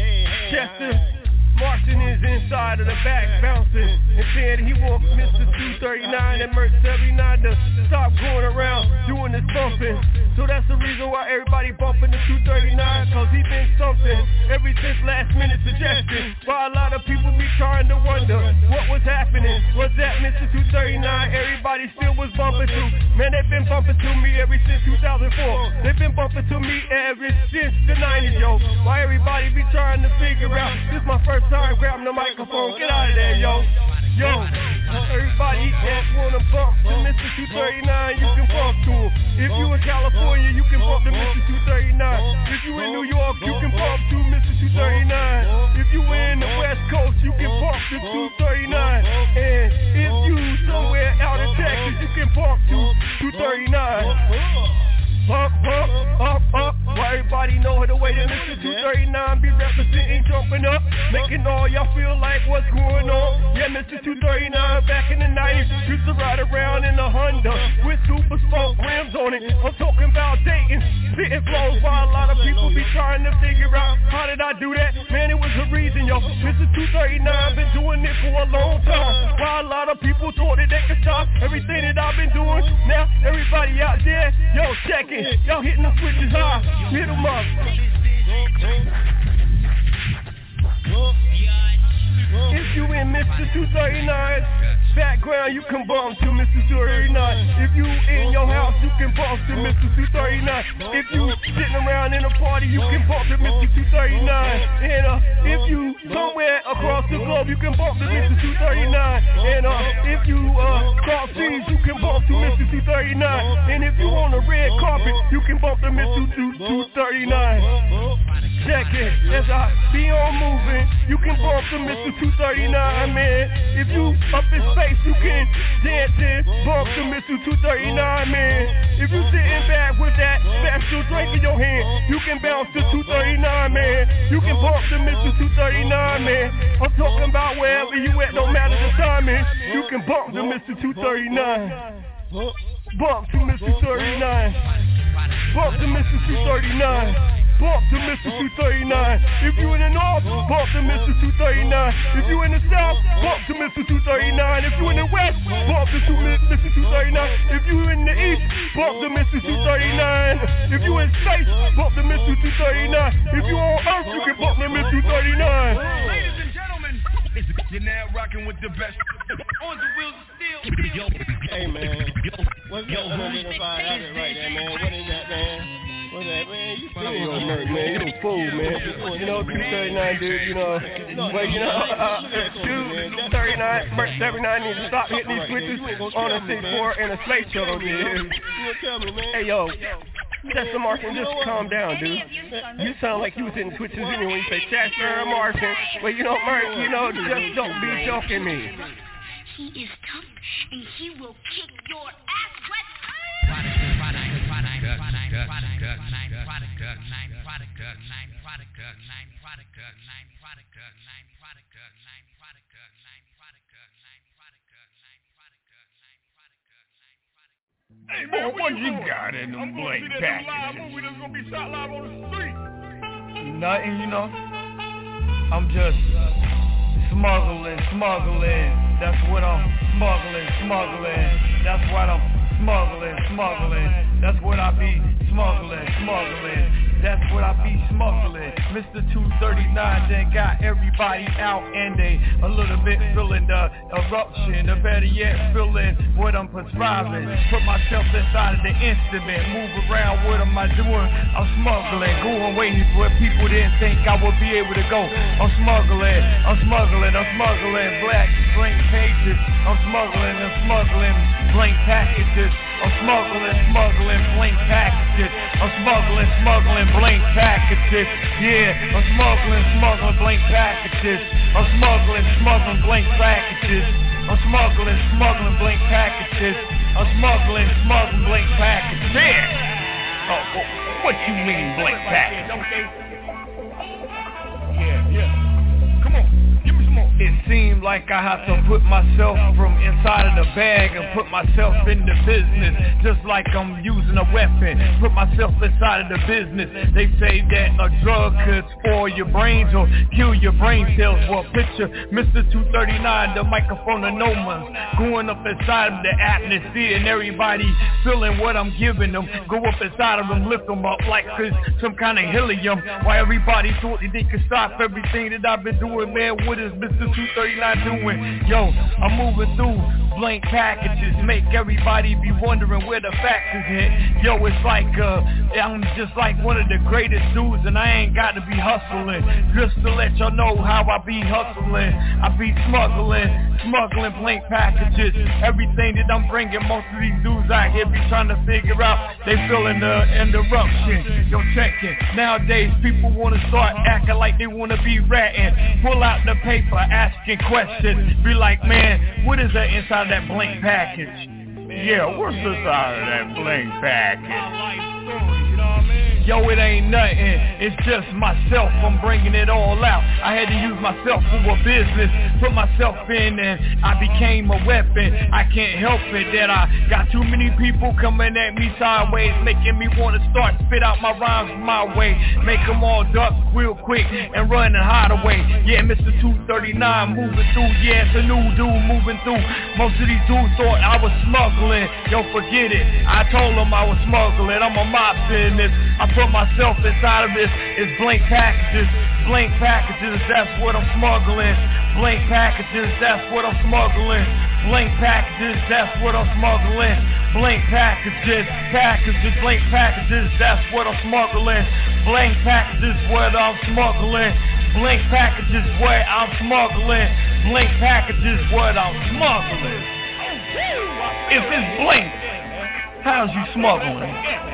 Chester Martin is inside of the back bouncing and saying he wants Mister two thirty-nine and Merc seventy-nine to stop going around doing this bumping. So that's the reason why everybody bumping the two thirty-nine, cause he been something ever since last minute suggestion. While a lot of people be trying to wonder what was happening. Was that Mister two thirty-nine everybody still was bumping to? Man, they've been bumping to me ever since two thousand four. They've been bumping to me ever since the nineties, yo. Why everybody be trying to figure out this my first time grabbing the microphone, get out of there, yo. Yo, everybody that wanna bump to Mister two thirty-nine, you can bump to him. If you in California, you can bump to Mister two thirty-nine. If you in New York, you can bump to Mister two thirty-nine. If you in the West Coast, you can bump to two thirty-nine. And if you somewhere out in Texas, you can bump to two thirty-nine. Bump, bump, up, up. Why everybody know the way that Mister two thirty-nine be representing, jumping up, making all y'all feel like what's going on. Yeah, Mister two thirty-nine back in the nineties used to ride around in a Honda with super spoke rims on it. I'm talking about dating, spitting flows while a lot of people be trying to figure out how did I do that? Man, it was a reason, yo. Mister two thirty-nine been doing it for a long time. While a lot of people thought that they could stop everything that I've been doing. Now everybody out there, yo, check it. Y'all hitting the switches high, hit them up. If you in Mister two thirty-nine, background, you can bump to Mister two thirty-nine. If you in your house, you can bump to Mister two thirty-nine. If you sitting around in a party, you can bump to Mister two thirty-nine. And uh, if you somewhere across the globe, you can bump to Mister two thirty-nine. And uh, if you uh, cross seas, you can bump to Mister two thirty-nine. And if you on the red carpet, you can bump to Mister two thirty-nine. Check it, as I be on moving, you can bump to Mister two thirty-nine, man. If you up in space, you can dance and bump to Mister two thirty-nine, man. If you sitting back with that special drink in your hand, you can bounce to two thirty-nine, man. You can bump to Mister two thirty-nine, man. I'm talking about wherever you at, no matter the timing. You can bump to Mister two thirty-nine. Bump to Mister thirty-nine. Bump to Mister two thirty-nine. Bump to Mister two thirty-nine. If you in the north, bump to Mister two thirty-nine. If you in the south, bump to Mister two thirty-nine. If you in the west, bump to Mister two thirty-nine. If you in the east, bump to Mister two thirty-nine. If you in space, bump to Mister two thirty-nine. If you on earth, you can bump to Mister two thirty-nine. Ladies and gentlemen, you're now rocking with the best. On the wheels of steel. Hey man, what's that one hundred five hundred right there, man? What is that, man? What's that, man? You still you know, man, man, you a fool, man. You know, two thirty-nine, dude, you know. But, you know, uh, two thirty-nine, Merch seventy-nine needs to stop hitting these switches on a six four and a slate show, dude. Hey, yo. Chester Martin, just calm down, dude. You sound like you was hitting switches anyway. You say Chester Martin. Well, you know, Merch, you know, just don't be joking me. He is tough, and he will kick your ass. Hey man, what you got in them blank packages? Nothing, you know. I'm just smuggling, smuggling. That's what I'm smuggling, smuggling. That's what I'm smuggling, smuggling. That's what I be smuggling, smuggling. That's what I be smuggling. Mister two thirty-nine then got everybody out and they a little bit feeling the eruption, or better yet feeling what I'm prescribing. Put myself inside of the instrument, move around, what am I doing? I'm smuggling, going ways where people didn't think I would be able to go. I'm smuggling, I'm smuggling, I'm smuggling black blank pages. I'm smuggling, I'm smuggling blank packages. I'm smuggling, smuggling blank packages. I'm smuggling, smuggling blank packages. Yeah, I'm smuggling, smuggling blank packages. I'm smuggling, smuggling blank packages. I'm smuggling, smuggling blank packages. I'm smuggling, smuggling blank packages. Yeah. Oh, what you mean blank packages? Yeah, yeah. Come on. It seemed like I have to put myself from inside of the bag and put myself in the business, just like I'm using a weapon. Put myself inside of the business. They say that a drug could spoil your brains or kill your brain cells. Well, picture Mister two thirty-nine, the microphone of no one's going up inside of the atmosphere, and everybody feeling what I'm giving them. Go up inside of them, lift them up like it's some kind of helium. While everybody thought that they could stop everything that I've been doing, man, what is Mister two thirty-nine doing? Yo, I'm moving through blank packages, make everybody be wondering where the facts is at. Yo, it's like uh, I'm just like one of the greatest dudes, and I ain't got to be hustling. Just to let y'all know how I be hustling, I be smuggling, smuggling blank packages. Everything that I'm bringing, most of these dudes out here be trying to figure out. They feeling the interruption. Yo, check it. Nowadays, people want to start acting like they want to be ratting. Pull out the paper, asking questions. Be like, man, what is that inside of that blank package? Yeah, what's inside of that blank package? Yo, it ain't nothing, it's just myself, I'm bringing it all out. I had to use myself for a business, put myself in and I became a weapon. I can't help it that I got too many people coming at me sideways, making me want to start spit out my rhymes my way. Make them all duck real quick and run and hide away. Yeah, Mister two thirty-nine moving through, yeah, it's a new dude moving through. Most of these dudes thought I was smuggling, yo, forget it. I told them I was smuggling, I'm a mob business. I put myself inside of this, it's blank packages, blank packages, that's what I'm smuggling. Blank packages, that's what I'm smuggling. Blank packages, that's what I'm smuggling. Blank packages, packages, blank packages, that's what I'm smuggling. Blank packages, what I'm smuggling. Blank packages, what I'm smuggling. Blank packages, what I'm smuggling. If it's blank, how's you smuggling?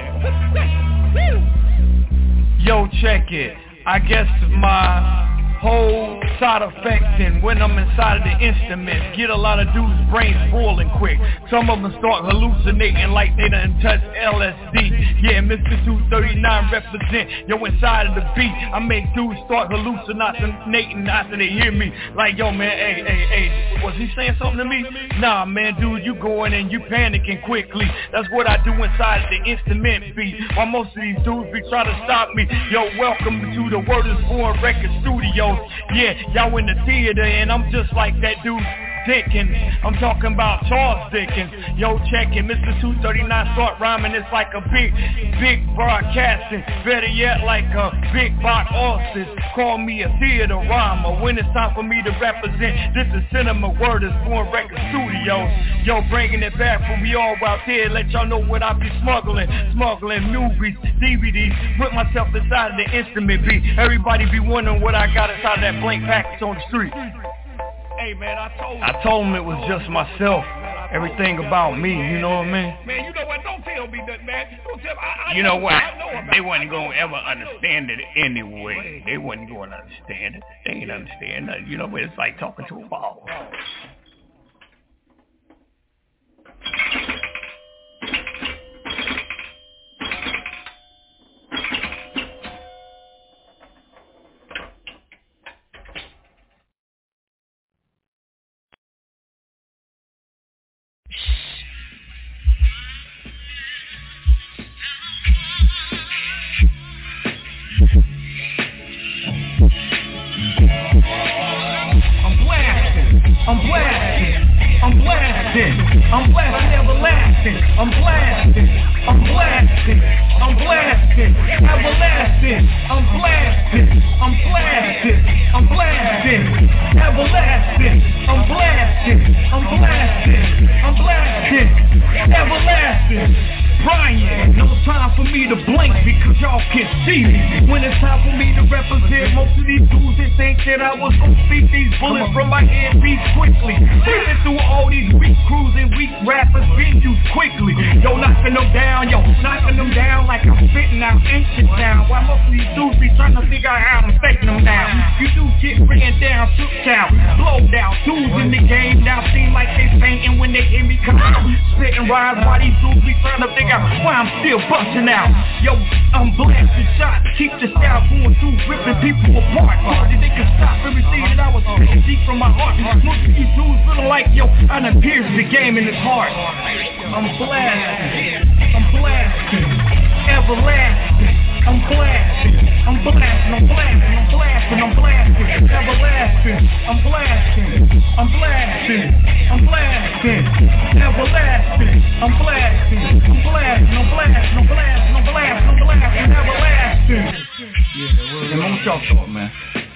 Yo, check it. I guess my whole side effects, and when I'm inside of the instruments, get a lot of dudes' brains boiling quick. Some of them start hallucinating like they done touched L S D. Yeah, Mister two thirty-nine represent, yo, inside of the beat. I make dudes start hallucinating after they hear me. Like, yo, man, hey, hey, hey, was he saying something to me? Nah, man, dude, you going and you panicking quickly. That's what I do inside of the instrument beat. While most of these dudes be trying to stop me. Yo, welcome to the Word is Born Record Studios. Yeah, y'all in the theater and I'm just like that dude Dickens. I'm talking about Charles Dickens. Yo, check it, Mister two thirty-nine start rhyming. It's like a big, big broadcasting. Better yet, like a big box office. Call me a theater rhymer. When it's time for me to represent, this is Cinema Word is Born Record Studios. Yo, bringing it back for we all out there. Let y'all know what I be smuggling. Smuggling movies, D V Ds. Put myself inside of the instrument beat. Everybody be wondering what I got inside of that blank package on the street. Hey man, I told you. I told him it was just myself. Everything about me, you know what I mean? Man, you know what? Don't tell me nothing, man. Don't tell me. I, I you know, know what? Know they wasn't going to ever understand it anyway. They wasn't going to understand it. They ain't understand it. You know, it's like talking to a ball. I'm blasting, I'm blasting, I'm blasting, everlasting, I'm blasting, I'm blasting, I'm blasting, everlasting, I'm blasting, I'm blasting, I'm blasting, everlasting, I'm blasting, I'm blasting, I'm blasting, everlasting. Brian, no time for me to blink because y'all can see me. When it's time for me to represent, most of these dudes that think that I was gonna speak these bullets from my head beats quickly. Flipping through all these weak crews and weak rappers, venues quickly. Yo, knocking them down, yo, knocking them down like I'm spitting out ancient down. While most of these dudes be trying to figure out how I'm taking them down. You dudes get ran down, took down, blowed down. Dudes in the game now seem like they fainting when they hear me come out. Spitting rhymes while these dudes be trying to figure out why I'm still busting out. Yo, I'm blasting shots, keep the style going through, ripping people apart. Hard that they can stop everything that I was speaking deep from my heart. Most of these dudes feeling like, yo, I done pierced the game in his heart. I'm blasting, I'm blasting, everlasting. I'm blasting, I'm blasting, I'm blasting, I'm blasting, I'm blasting, everlasting. I'm blasting, I'm blasting, I'm blasting, everlasting. I'm blasting, I'm blasting, I'm blasting, I'm blasting, I'm blasting, I'm blasting, everlasting. Yeah, well, and what y'all thought, man?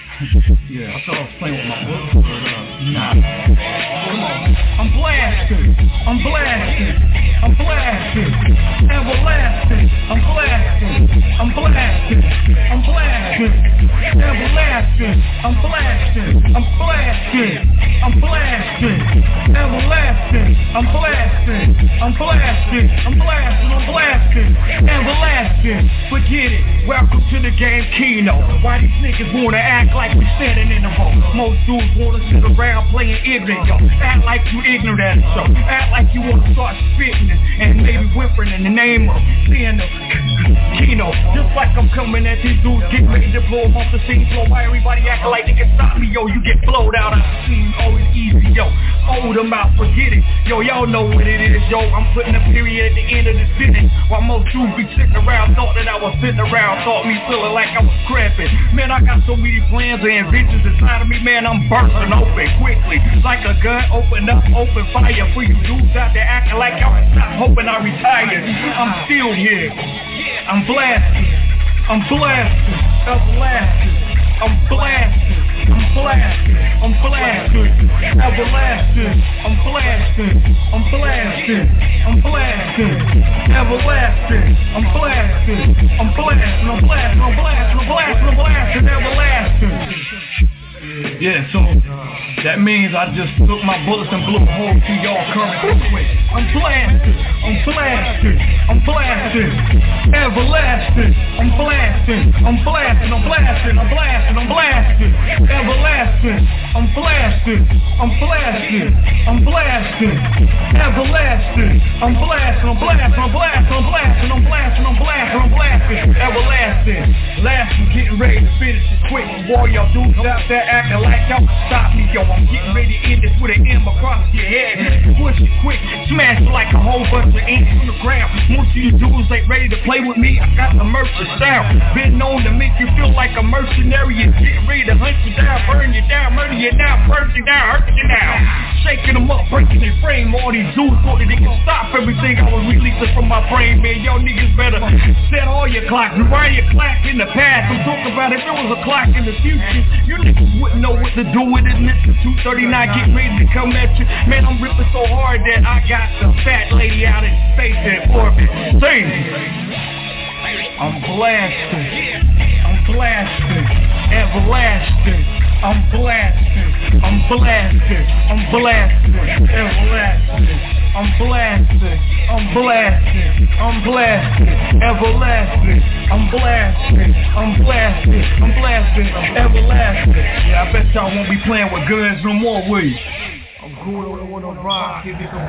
Yeah, I thought I was playing with my book, but uh, nah. Come on. I'm blasting, I'm blasting, I'm blasting, everlasting. I'm blasting, I'm blasting, I'm blasting, everlasting. I'm blasting, I'm blasting, I'm blasting, everlasting. I'm blasting, I'm blasting, I'm blasting, I'm blasting, everlasting. Forget it, welcome to the game Keno. Why these niggas wanna act like we standing in the row? Most dudes wanna sit around playing ignorant, yo. Act like you ignorant at the show. Act like you wanna start spitting and maybe whimpering in the name of seeing the Keno. Just like I'm coming at these dudes, get ready to blow them off the scene floor. Why everybody acting like they can stop me, yo? You get blowed out of the scene, always easy, yo. Hold them out, forget it. Yo, y'all know what it is, yo. I'm putting a period at the end of the sentence. While most dudes be sitting around, thought that I was sitting around, thought me feeling like I was cramping. Man, I got so many plans and inventions inside of me, man, I'm bursting open quickly. Like a gun, open up, open fire for you dudes out there acting like y'all stop hoping I retire. I'm still here. I'm blasting. I'm blasting. Everlasting. I'm blasting, I'm blasting, I'm blasting, everlasting, I'm blasting, I'm blasting, I'm blasting, everlasting, I'm blasting, I'm blasting, I'm blasting, I'm blasting, I'm blasting, I'm blasting, everlasting. Yeah, so that means I just took my bullets and blew a hole through y'all current freeway. I'm blasting, I'm blasting, I'm blasting, everlasting, I'm blasting, I'm blasting, I'm blasting, I'm blasting, I'm blasting, everlasting, I'm blasting, I'm blasting, I'm blasting, everlasting, I'm blasting, I'm blasting, I'm blasting, I'm blasting, I'm blasting, I'm blasting, I'm blasting, everlasting. Last one getting ready to finish this quick. Boy, y'all dudes out there acting like y'all can stop me, yo. I'm getting ready to end this with an M across your head. Push it quick, smash it like a whole bunch of ants on the ground. Most of you dudes ain't ready to play with me. I got the merchant style, been known to make you feel like a mercenary and getting ready to hunt you down, burn you down, murder you down, burn you down, hurt you down. Shaking them up, breaking their frame. All these dudes thought that they can stop everything I was releasing from my brain, man. Y'all niggas better set all your clocks, rewind your clock in the past. I'm talking about if there was a clock in the future, you niggas wouldn't know what to do with it. Mister two thirty-nine, get ready to come at you. Man, I'm ripping so hard that I got the fat lady out in space in orbit. Say I'm blasting, I'm blasting, everlasting, I'm blasting, I'm blasting, I'm blasting, everlasting, I'm blasting, I'm blasting, I'm blasting, everlasting, I'm blasting, I'm blasting, I'm blasting, everlasting. Yeah, I bet y'all won't be playing with guns no more, will you? I'm going on a rock, it is a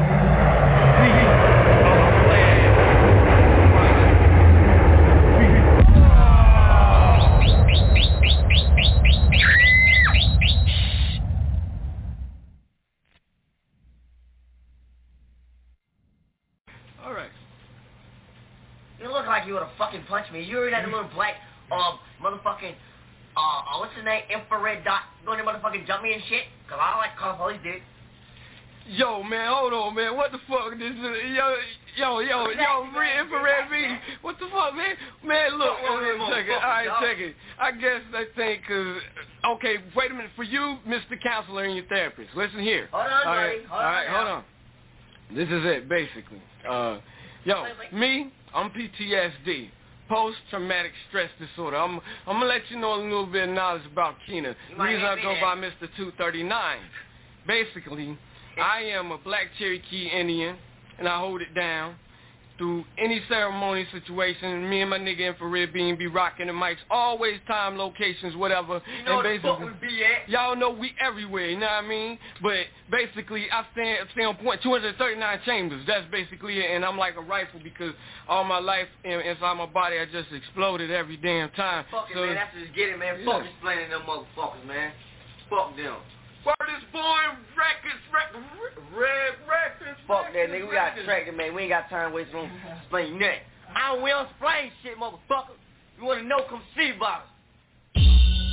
like you would have fucking punched me. You already had a little black, um, motherfucking, uh, uh, what's his name, infrared dot, going to motherfucking jump me and shit? Cause I don't like call police, dude. Yo, man, hold on, man. What the fuck this is? Yo, yo, yo, yo, infrared V. What the fuck, man? Man, look, oh, check it. All right, check it. I guess they think, cause, okay, wait a minute. For you, Mister Counselor and your therapist, listen here. Hold on, all right, buddy. all right, hold on. This is it, basically. Uh, yo, me, I'm P T S D. Post-traumatic stress disorder. I'm I'm gonna let you know a little bit of knowledge about Keena. The reason I go by Mister two thirty-nine. Basically, I am a black Cherokee Indian, and I hold it down through any ceremony situation. Me and my nigga Infrared Beam be rocking the mics, always time, locations, whatever. You know and where the fuck we be at? Y'all know we everywhere, you know what I mean? But basically, I stand, stay on point, two hundred thirty-nine chambers. That's basically it, and I'm like a rifle because all my life in, inside my body, I just exploded every damn time. Fuck it, so, man. That's just get it, man. Yeah. Fuck explaining them motherfuckers, man. Fuck them. Word is born, records, records, red records. Fuck that, nigga. We got tracked, man. We ain't got time to waste on explaining nothing. I don't, we don't explain shit, motherfucker. You want to know, come see about it.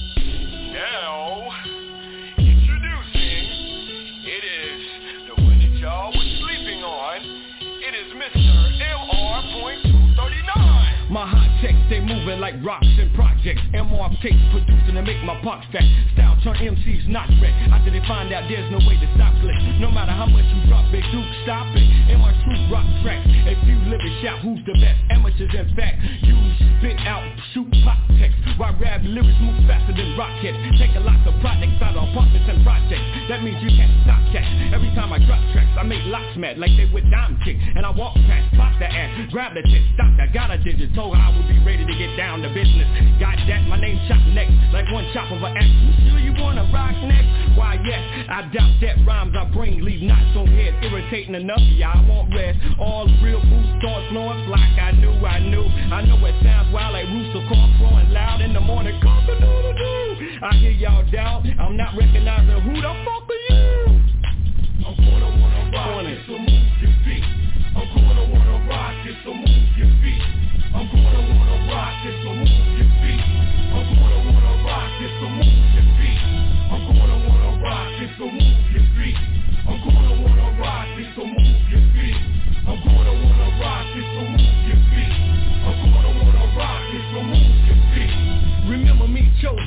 Now, introducing, it is the one that y'all was sleeping on. It is Mister M R two thirty-nine. My hot techs, they moving like rocks and projects. M R tapes producing to make my pox fat. Style turn M Cs not red. After they find out there's no way to stop click. No matter how much you drop, Big Duke, stop it. M R true rock tracks. A few living shout who's the best. Amateurs in fact, use spit out, shoot pop text. While rap lyrics move faster than rockets. Take a lot of projects out of apartments and projects. That means you can't stop cats. Every time I drop tracks, I make locks mad like they with dime kick. And I walk past, pop the ass, grab the tip, stop that, got a digit. Told her I would be ready to get down to business. Got that, my name chop next, like one chop of an axe. You sure you wanna rock next? Why yes, I doubt that rhymes I bring leave knots on head, irritating enough. Yeah, I won't rest. All real boost starts flowing like I knew, I knew. I know it sounds wild like rooster call flowing loud in the morning. Cock-a-doodle-doo. I hear y'all doubt. I'm not recognizing who the fuck are you? I'm gonna wanna rock it, so move your feet. I'm gonna wanna rock it, so move your feet. I'm gonna wanna rock it, so move your feet. I'm gonna wanna rock it, so move your feet. I'm gonna wanna rock it, so move your feet. I'm gonna wanna rock it, so move your feet. I'm gonna wanna rock it, so move your feet. I'm gonna wanna rock it, so move your feet. Remember me, chosen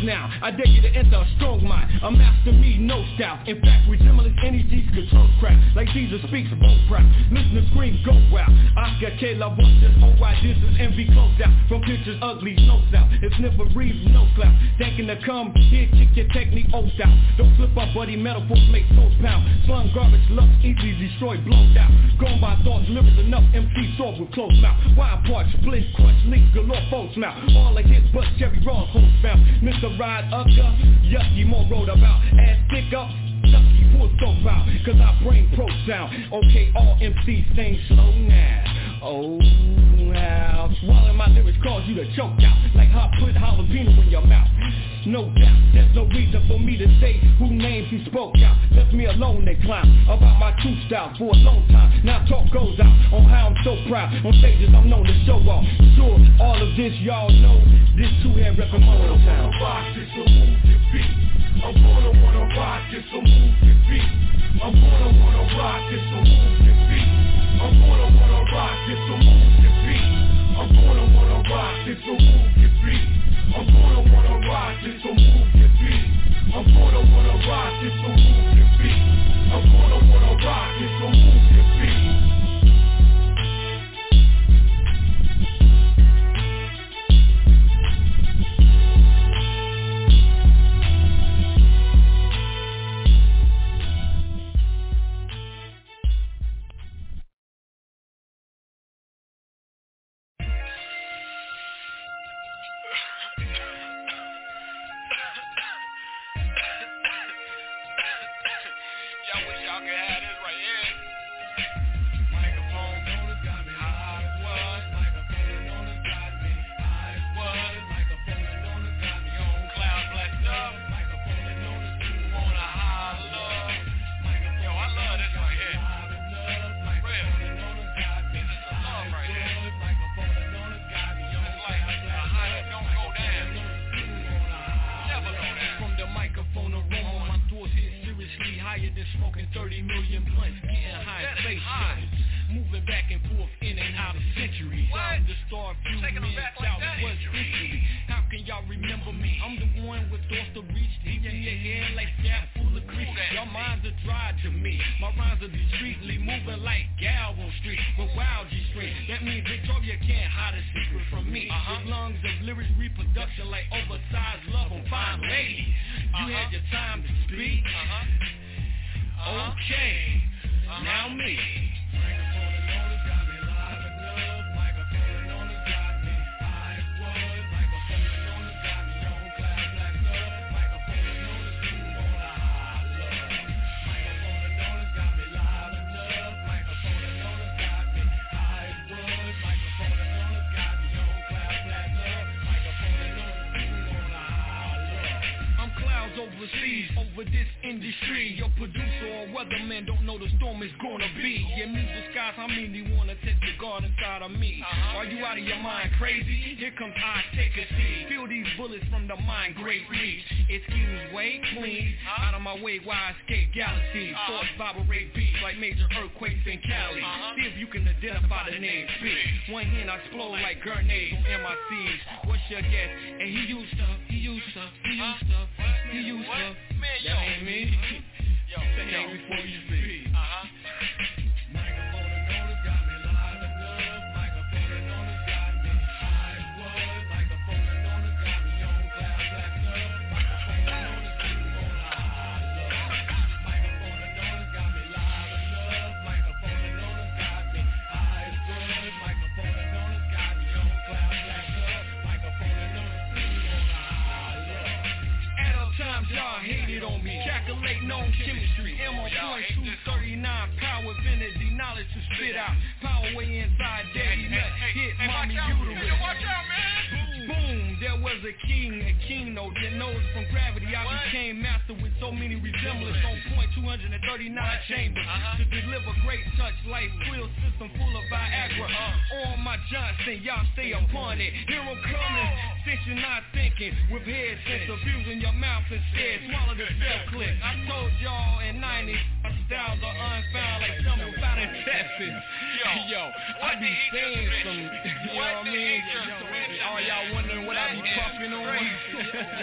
now. I dare you to enter a strong mind. A master me, no style. In fact, resemblance any G's control crap. Like Jesus speaks, both proud. Listeners scream, go wild. Oscar K. La Voice, oh why this is envy close out. From pictures ugly, no style. It's never reads, no clout. Thinking to come here, kick your technique, old out. Don't slip up, buddy, metaphors make souls pound. Slung garbage, lux, easily destroyed, blown out. Gone by thoughts, lyrics enough, M C soft with closed mouth. Wild parts, split, crunch, leaks, galore, folks mouth. All like hits, but Jerry Ross holds found. Mister Ride Upka, yucky, more road about. Ass stick up, sucky, full so proud. Cause I bring pro sound. Okay, all M Cs sing slow now. Oh, how swallowing my lyrics cause you to choke out. Like how I put jalapeno in your mouth. No doubt, there's no reason for me to say who names he spoke out. Left me alone and clown about my true style for a long time. Now talk goes out on how I'm so proud. On stages I'm known to show off. Sure, all of this y'all know. This two-hand reppin' Moto Town. Rock this a move to beat. I'm gonna wanna rock this a move to beat. I'm gonna wanna rock this a move to beat. I'm gonna wanna rock this a move to beat. I'm gonna wanna rock this a move to beat. I'm gonna wanna rock this a move to beat. I'm gonna wanna rock this a move to beat. I'm gonna wanna rock this a move to beat.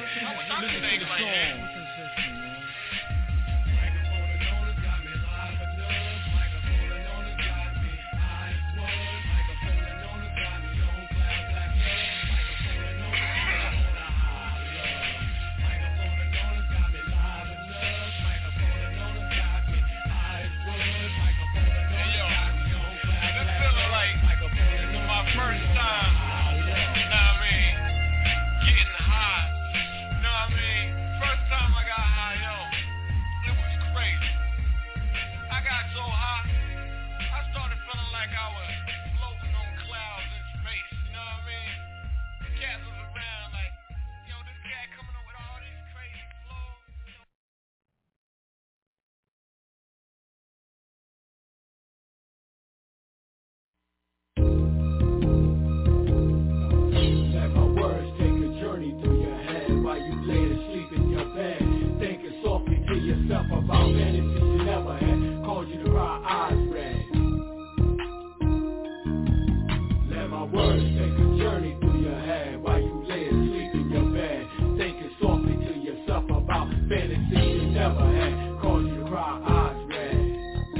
Listen to the song. First time, you know what I mean, getting high, you know what I mean, first time I got high, yo, it was crazy. I got so high, I started feeling like I was floating on clouds in space, you know what I mean, the cat was around like, yo, this cat coming up with all these crazy flows. Yourself about fantasies you never had, caused you to cry eyes red. Let my words take a journey through your head while you lay asleep in your bed, thinking softly to yourself about fantasies you never had, caused you to cry eyes red.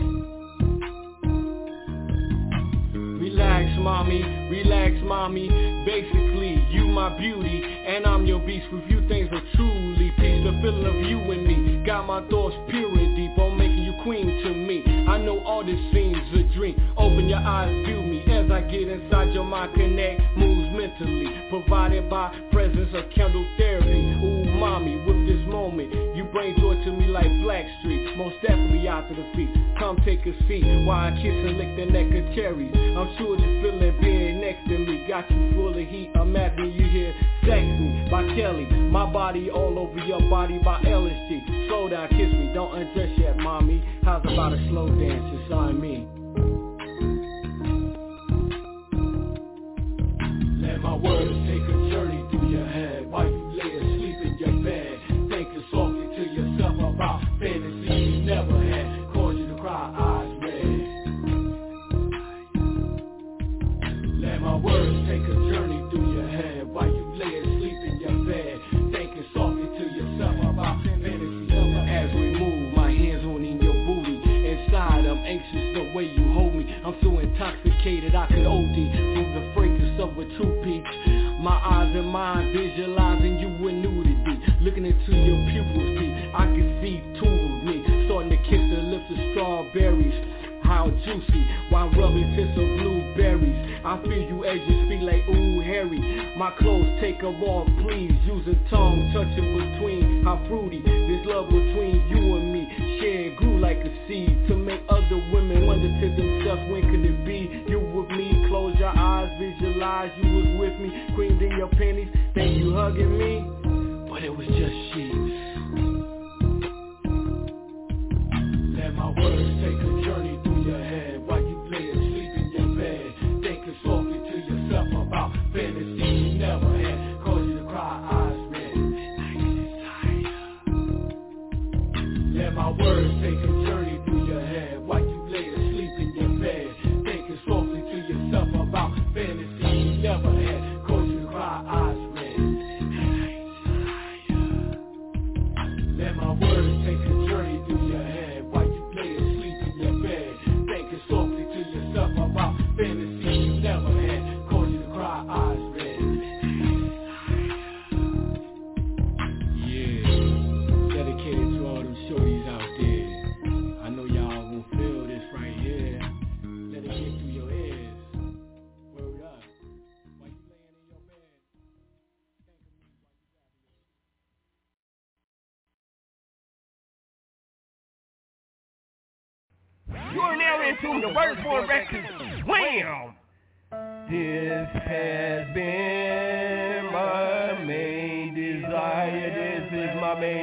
Relax, mommy, relax, mommy. Basically, you my beauty, and I'm your beast. With you things are truly peace. The feeling of you and me got my thoughts pure and deep on making you queen to me. I know all this seems a dream. Open your eyes, view me as I get inside your mind. Connect moves mentally, provided by presence of candle therapy. Ooh, mommy, with this moment, you bring joy to me like Blackstreet. Most definitely after the feast. Come take a seat while I kiss and lick the neck of cherries. I'm sure this feeling being next to me got you full of heat. Imagine you hear Sex Me by Kelly. My body all over your body by L S G. Slow down, kiss me, don't undress yet, mommy. How's about a slow dance, it's on me. Let my words take a journey through your head while you lay asleep in your bed, thinking softly to yourself about fantasies you never had, cause you to cry eyes red. Let my words take a journey through your head while you lay asleep in your bed, thinking softly to yourself about fantasies. As we move, my hands on in your booty. Inside, I'm anxious the way you hold me. I'm so intoxicated, I could O D from the fragrance of a true peach. My eyes and mind visualizing you with nudity. Looking into your pupils deep, I can see two of me starting to kiss the lips of strawberries. How juicy, while rubbing tips of blueberries. I feel you as you speak like ooh Harry. My clothes take them off, please. Using tongue, touching between. How fruity, this love between you and me. Share grew like a seed to make other women wonder to themselves, when could it be? You with me, close your eyes, visualize you was with me. Creamed in your panties, think you hugging me, but it was just sheets. Let my words take a journey through your head while you lay asleep in your bed, thinking softly to yourself about fantasies you never had, cause you to cry eyes red. Let my words take a journey through your head while you lay asleep in your bed, thinking softly to yourself about fantasies you never had, cause you to cry eyes red. Let my words take a journey through your head while you lay asleep in your bed, thinking softly to yourself about fantasies you never had, cause you to cry eyes red. Yeah, dedicated to all them shorties out there. I know y'all gon' feel this right here. Let it get through your ears. Word up. While you laying in your bed. You are now in tune to Word for Records. Wham! This has been my main desire. This is my main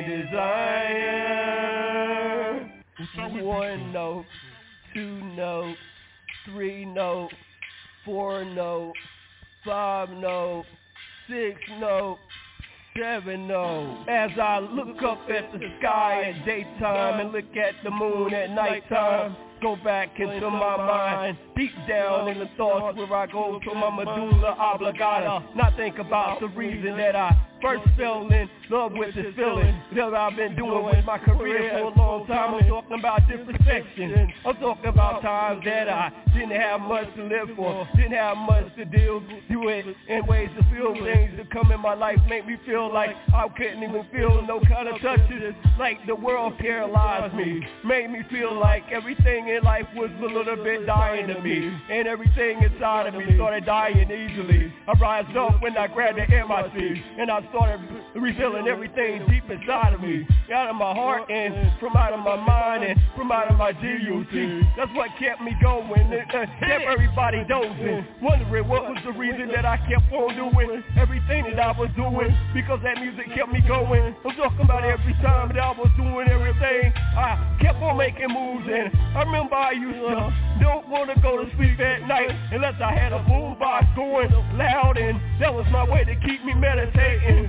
desire. One note, two note, three note, four note, five note, six note, seven note. As I look up at the sky at daytime and look at the moon at nighttime, go back into my mind, deep down in the thoughts where I go to my medulla oblongata. Not think about the reason that I first fell in love with this feeling that I've been doing with my career for a long time. I'm talking about different sections. I'm talking about times that I didn't have much to live for, didn't have much to deal with, and ways to feel things that come in my life make me feel like I couldn't even feel no kind of touches, like the world paralyzed me, made me feel like everything in life was a little bit dying to me, and everything inside of me started dying easily. I rise up when I grabbed the M I C, and I started revealing everything deep inside of me, out of my heart and from out of my mind and from out of my G U T. That's what kept me going, it uh, kept everybody dozing, wondering what was the reason that I kept on doing everything that I was doing, because that music kept me going. I'm talking about every time that I was doing everything, I kept on making moves, and I remember I used to don't want to go to sleep at night unless I had a boombox going loud, and that was my way to keep me meditating.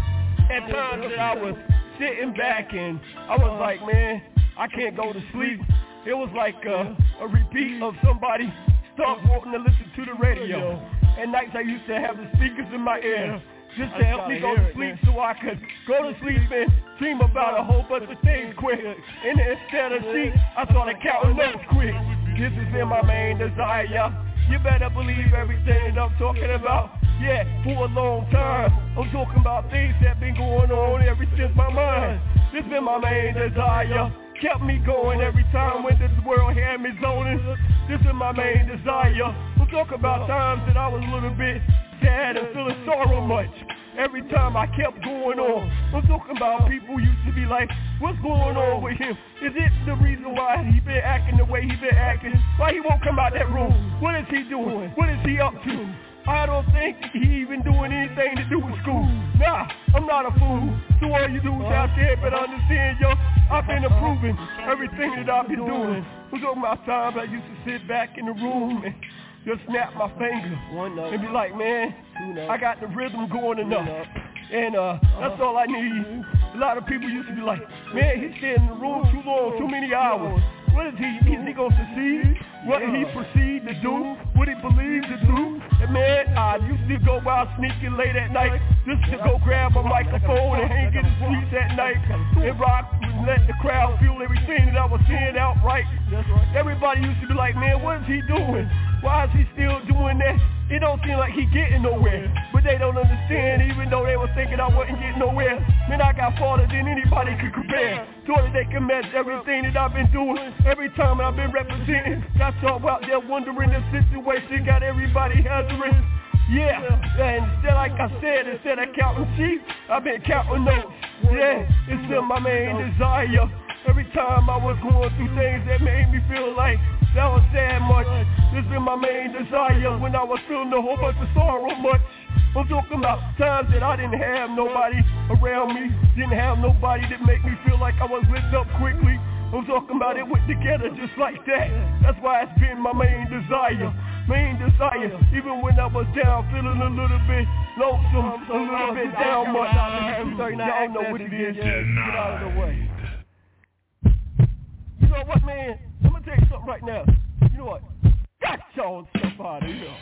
At times that I was sitting back and I was like, man, I can't go to sleep. It was like a, a repeat of somebody stop wanting to listen to the radio. At nights I used to have the speakers in my ear just to help me go to sleep so I could go to sleep and dream about a whole bunch of things quick. And instead of sleep, I started counting notes quick. This is in my main desire. You better believe everything I'm talking about. Yeah, for a long time. I'm talking about things that been going on ever since my mind. This been my main desire. Kept me going every time when this world had me zoning. This is my main desire. I'm talking about times that I was a little bit sad and feeling sorrow much. Every time I kept going on. I'm talking about people used to be like, what's going on with him? Is it the reason why he been acting the way he been acting? Why he won't come out that room? What is he doing? What is he up to? I don't think he even doing anything to do with school. Nah, I'm not a fool. So all you dudes out there better understand, yo, I've been improving everything that I've been doing. I'm talking about times I used to sit back in the room and just snap my finger and be like, man, I got the rhythm going enough. And uh, that's all I need. A lot of people used to be like, man, he stayed in the room too long, too many hours. What is he? Is he going to succeed? What did he proceed to do? What he believed to do? And man, I used to go out sneaking late at night just to go grab a microphone and hang in the streets at night and rock and let the crowd feel everything that I was saying outright. Everybody used to be like, man, what is he doing? Why is he still doing that? It don't seem like he getting nowhere, but they don't understand, even though they were thinking I wasn't getting nowhere. Man, I got farther than anybody could compare, so that they can match everything that I've been doing. Every time I've been representing, got y'all out there wondering the situation, got everybody hazardous. Yeah, and instead, like I said, instead of counting sheep, I've been counting notes. Yeah, it's still my main desire. Every time I was going through things that made me feel like that was sad much. This been my main desire when I was feeling a whole bunch of sorrow much. I'm talking about times that I didn't have nobody around me, didn't have nobody that make me feel like I was lit up quickly. I'm talking about it went together just like that. That's why it's been my main desire. Main desire, even when I was down, feeling a little bit lonesome, a little bit down much. Y'all know what it is. Get out of the way. You know what, man? I'm gonna tell you something right now. You know what? Got y'all stuff out of here.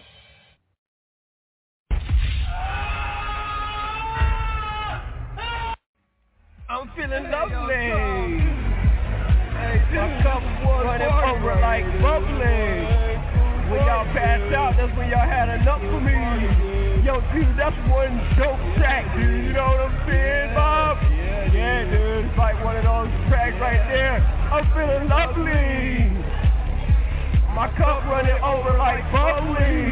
I'm feeling lovely. Hey, my cup was running over like bubbly. When y'all passed out, that's when y'all had enough for me. Yo, dude, that's one dope track, dude. You know what I'm saying, Bob? Yeah, yeah, dude. It's like one of those tracks right there. I'm feeling lovely. My cup running over like bubbly.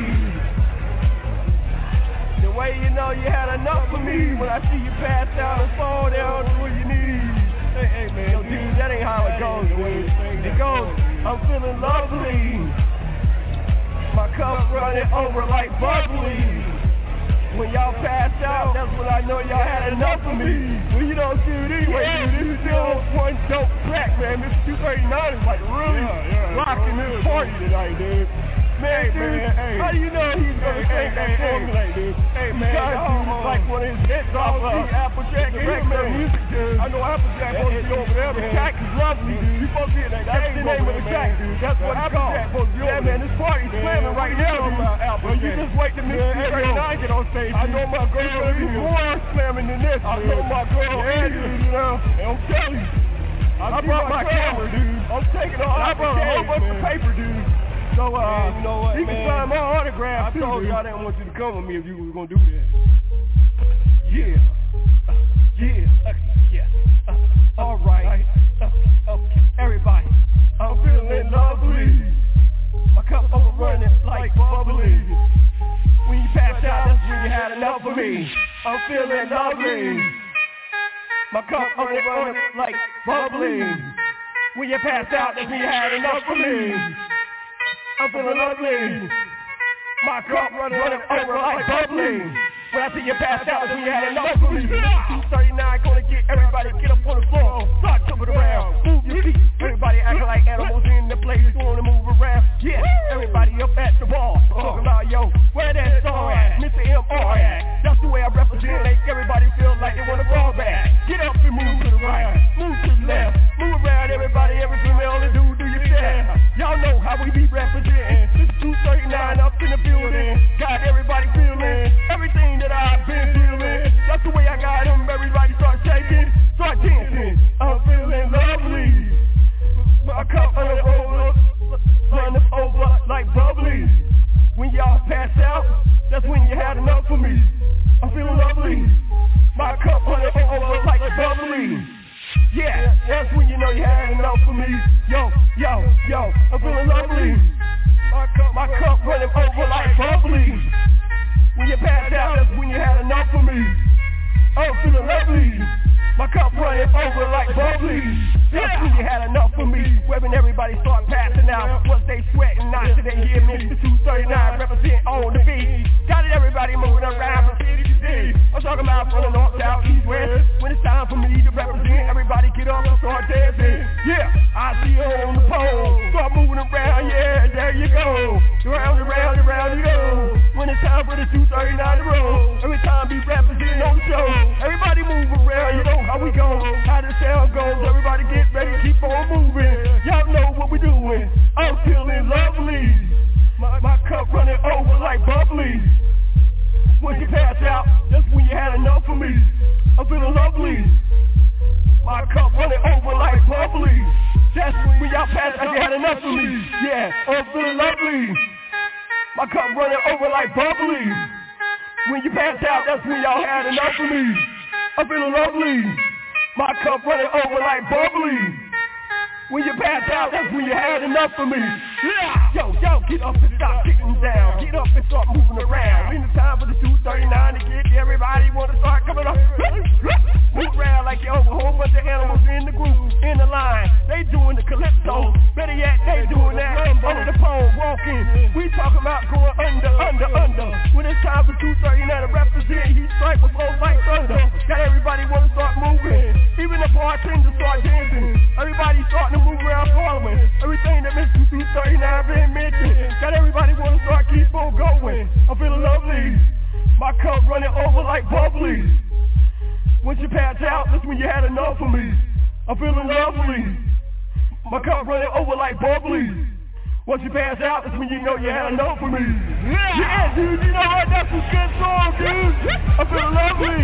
The way you know you had enough for me when I see you pass out and fall down to where you need. Hey, hey, man, yo, dude, that ain't how it goes, dude. It goes, I'm feeling lovely. My cup running over like bubbly. When y'all passed out, that's when I know y'all had enough of me. Well, you know, dude, anyway, dude, this is still one dope track, man. Mister two thirty-nine is like really yeah, yeah, rocking this party tonight, dude. Man, hey, dude, man, hey. How do you know he's gonna hey, sing hey, that song hey, tonight, dude? Hey, man, God, dude, it's like one of his hits off of uh, Applejack director of music, dude. I know Applejack supposed to be over there. The track is lovely, dude. You supposed to hear that. That's the name of the track, dude. That's what Applejack supposed to be over there. Yeah, man, this party's slamming right now, dude. Well, you just wait to Miss Two thirty-nine get on stage. I know my girl gonna be more slamming than this. I know my girl yeah, dude, you know. And I'm telling you, I, I brought my, my camera, dude. I'm taking all I brought a whole bunch of paper, dude. So, uh, man, you know what, you man? Can sign my autograph, I too, told dude. You I didn't want you to come with me if you was gonna do that. Yeah. Uh, yeah. Uh, yeah. Uh, all right. Uh, okay. Everybody. I'm feeling lovely. My cup overrunning like bubbly. When you pass out, that's when you had enough of me. I'm feeling lovely. My cup overrunning like bubbly. When you pass out, that's when you had enough of me. I'm feeling lovely. My cup running over like bubbly. When I see you pass out, that's when you had enough of me. two thirty-nine gonna get everybody get up on the floor. Start jumping around, move your feet. Everybody acting like animals in the place, going to move around. Yeah, everybody up at the bar. Talking about, yo, where that song at? Mister M R at. That's the way I represent. Make everybody feel like they wanna fall back. Get up and move to the right, move to the left. Move around, everybody, every female and dude, do your step. Y'all know how we be representing. This two thirty-nine up in the building. Got everybody feeling everything that I've been feeling. That's the way I got them. Everybody start shaking, start dancing. I'm feeling lovely. My cup running over, running over like bubbly. When y'all pass out, that's when you had enough of me. I'm feeling lovely. My cup running over like bubbly. Yeah, that's when you know you had enough of me. Yo, yo, yo, I'm feeling lovely. My cup, my cup running over like bubbly. When you pass out, that's when you had enough of me. I'm feeling lovely. My cup running over like bubbly. That's when you had enough of me. When everybody start passing out, once they sweating, not till they hear Mister two thirty-nine represent on the beat. Got it, everybody moving around from city to city. I'm talking about from the north, south, east, west. When it's time for me to represent, everybody get up and start dancing. Yeah, I see you on the pole. Start moving around, yeah, there you go. Round and round and round you go. When it's time for the two thirty-nine to roll. Every time we represent on the show. Everybody move around, you know how we go. How the sound goes, everybody get ready, keep on moving. Y'all know what we doing. I'm feeling lovely. My, my cup running over like bubbly. When you pass out, that's when you had enough of me. I'm feeling lovely. My cup running over like bubbly. That's when y'all pass out, you had enough of me. Yeah, I'm feeling lovely. My cup running over like bubbly. When you pass out, that's when y'all had enough of me. I'm feeling lovely. My cup running over like bubbly. When you pass out, that's when you had enough of me. Yeah. Yo, yo, get up and stop getting down. Get up and start moving around. When it's time for the two thirty-nine to get everybody wanna start coming up. Move around like you over a whole bunch of animals in the group, in the line. They doing the calypso. Better yet, they doing that under the pole, walking. We talking about going under, under, under. When it's time for two thirty-nine to represent, he strike with flows like thunder. Got everybody wanna start moving. Even the bartenders start dancing. Everybody starting to move around following everything that Mister two thirty-nine been mentioned. Got everybody wanna start keep on going. I'm feeling lovely. My cup running over like bubbly. Once you pass out, that's when you had enough of me. I'm feeling lovely. My cup running over like bubbly. Once you pass out, that's when you know you had enough of me. Yeah, yeah dude, you know what? That's a good song, dude. I'm feeling lovely.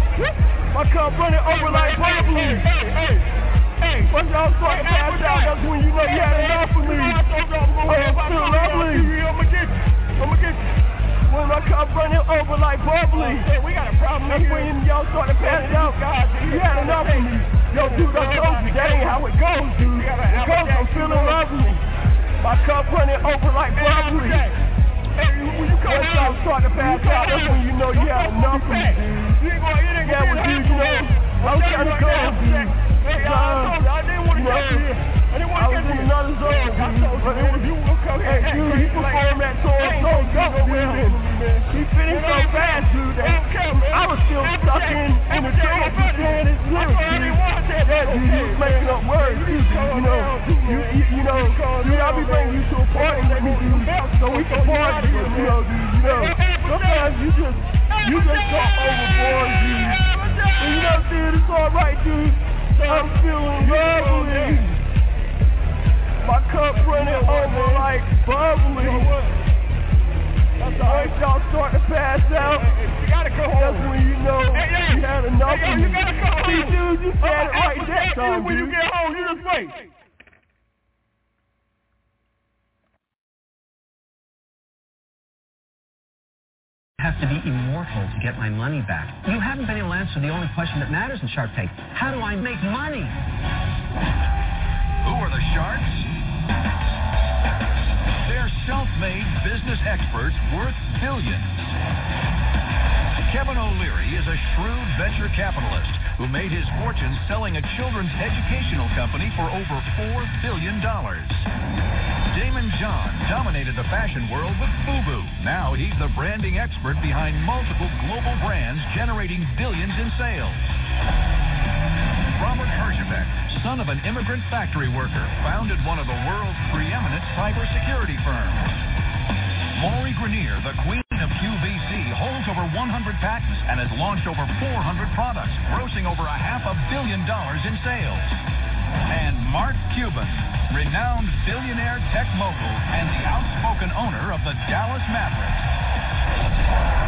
My cup running over like bubbly. Hey, hey. Hey, once y'all start to pass out, that's when you know you had enough of me. Oh, I'm feeling lovely. I'ma get you. I'ma get you. When my cup running over like bubbly. Hey, we got a problem. That's when y'all start to pass out, guys. You had enough of me. Yo, dude, I told you, that ain't how it goes, dude. It goes, I'm feeling lovely. My cup running over like bubbly. Hey, when you come out, start to pass out, that's when you know you had enough of me, dude. Yeah, well, dude, you know, I was trying to go, dude. Hey, uh, I didn't want to get here. I didn't want to get in another zone, dude. But it was you. Hey, dude, he performed that song so good, dude. He finished so fast, dude. I was still stuck in, in the trance of saying his lyrics, dude. Yeah, dude, he was making up words, dude. You know, you, you, you know, dude, I'll be bringing you to a party with me, dude, so we can party, you know, dude, you know. Sometimes you just, you just go overboard, dude. And you know, dude, it's alright, dude. I'm feeling lovely. My cup running over like bubbly. Once y'all start to pass out, you gotta go home. That's when you know hey, hey, you had enough. Hey, yo, you gotta go home. See, dude, you said it right that time, when dude. You get home, you just wait. Have to be immortal to get my money back. You haven't been able to answer the only question that matters in Shark Tank. How do I make money? Who are the sharks? They're self-made business experts worth billions. Kevin O'Leary is a shrewd venture capitalist who made his fortune selling a children's educational company for over four billion dollars. Damon John dominated the fashion world with FUBU. Now he's the branding expert behind multiple global brands generating billions in sales. Robert Herjavec, son of an immigrant factory worker, founded one of the world's preeminent cybersecurity firms. Lori Grenier, the queen of Q V C, holds over one hundred patents and has launched over four hundred products, grossing over a half a billion dollars in sales. And Mark Cuban, renowned billionaire tech mogul and the outspoken owner of the Dallas Mavericks.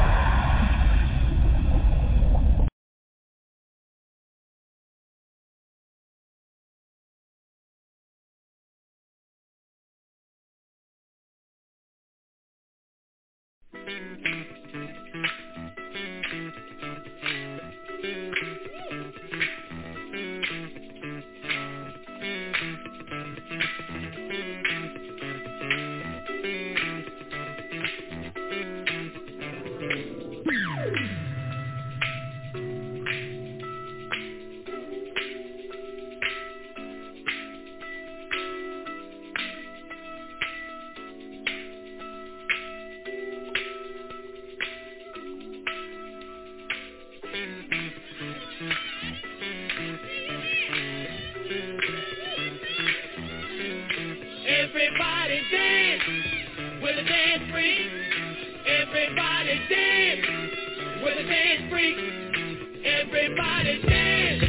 Everybody dance with a dance freak. Everybody dance with a dance freak. Everybody dance.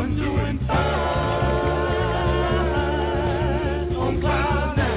I'm doing fine on cloud nine.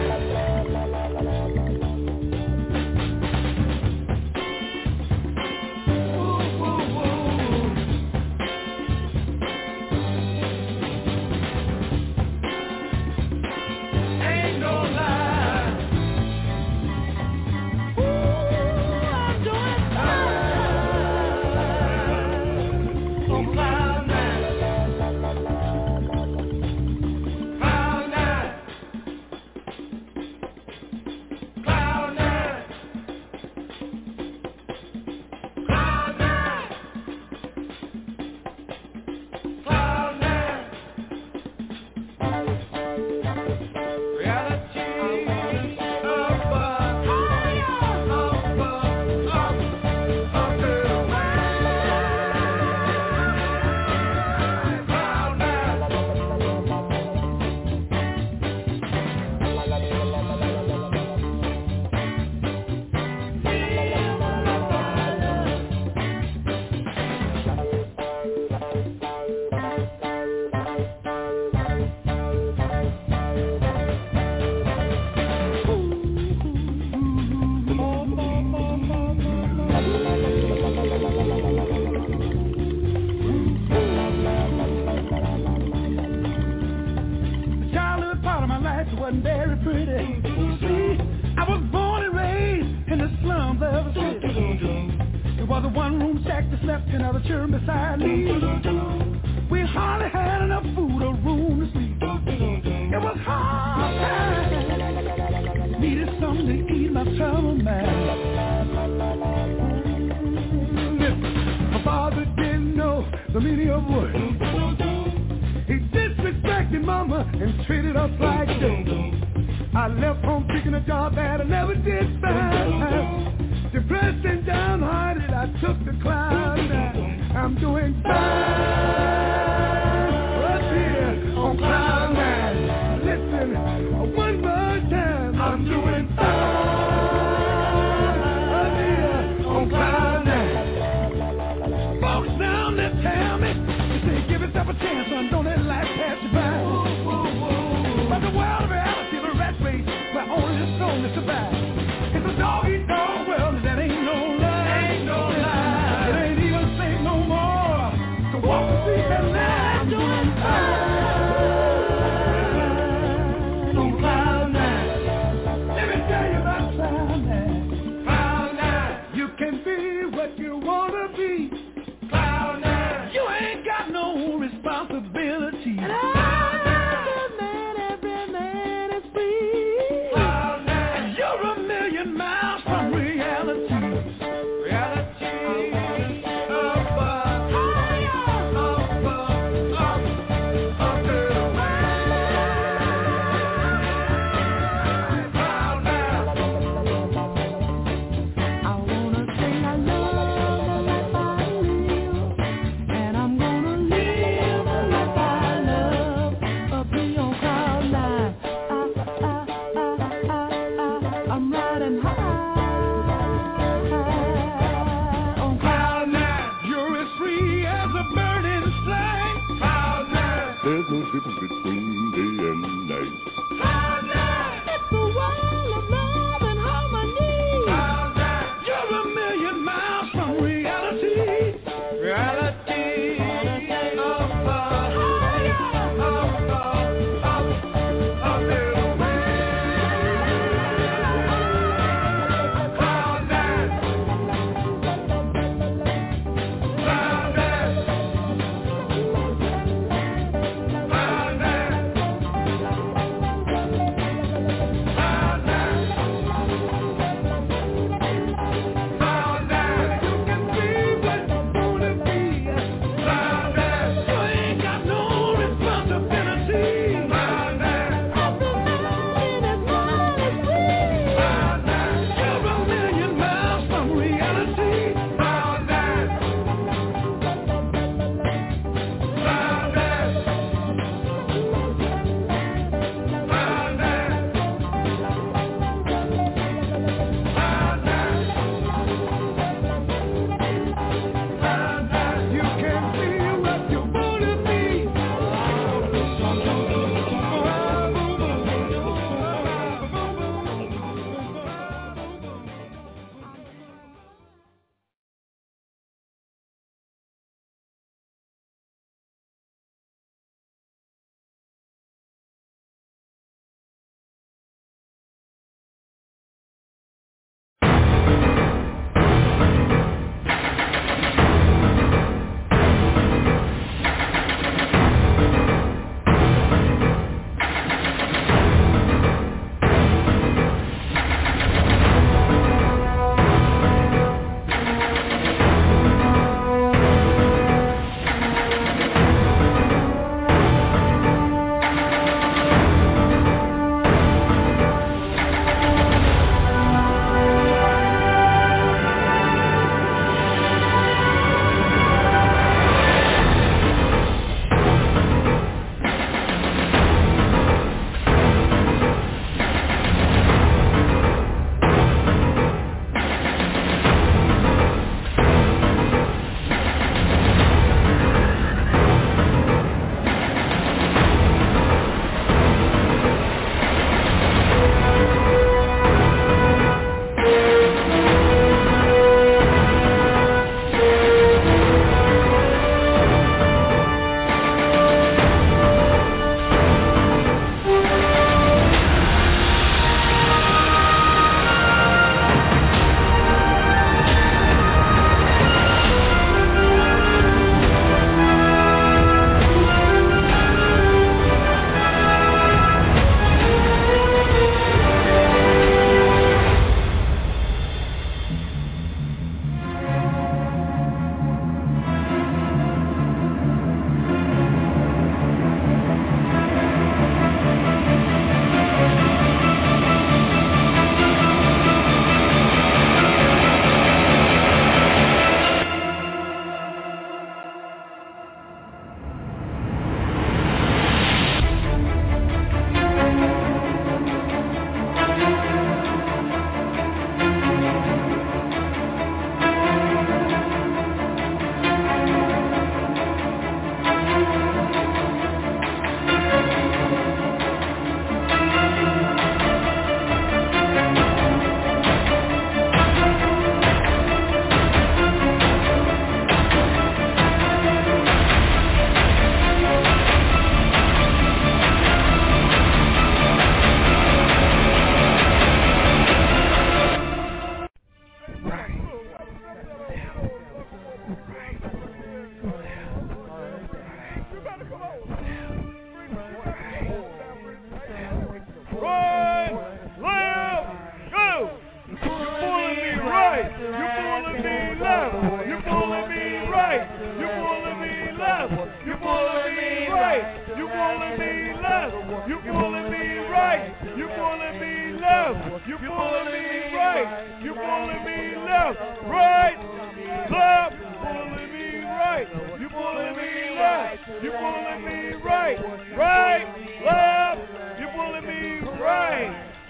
Right, left, go. You're pulling me right. You're pulling me left. You're pulling me right. You're pulling me left. You're pulling me right. You're pulling me left. You're pulling me right. You're pulling me left. You're pulling me right. You're pulling me left. Right, left. Pulling me right. You're pulling me left. You're pulling me right. Right, left. You're pulling me right.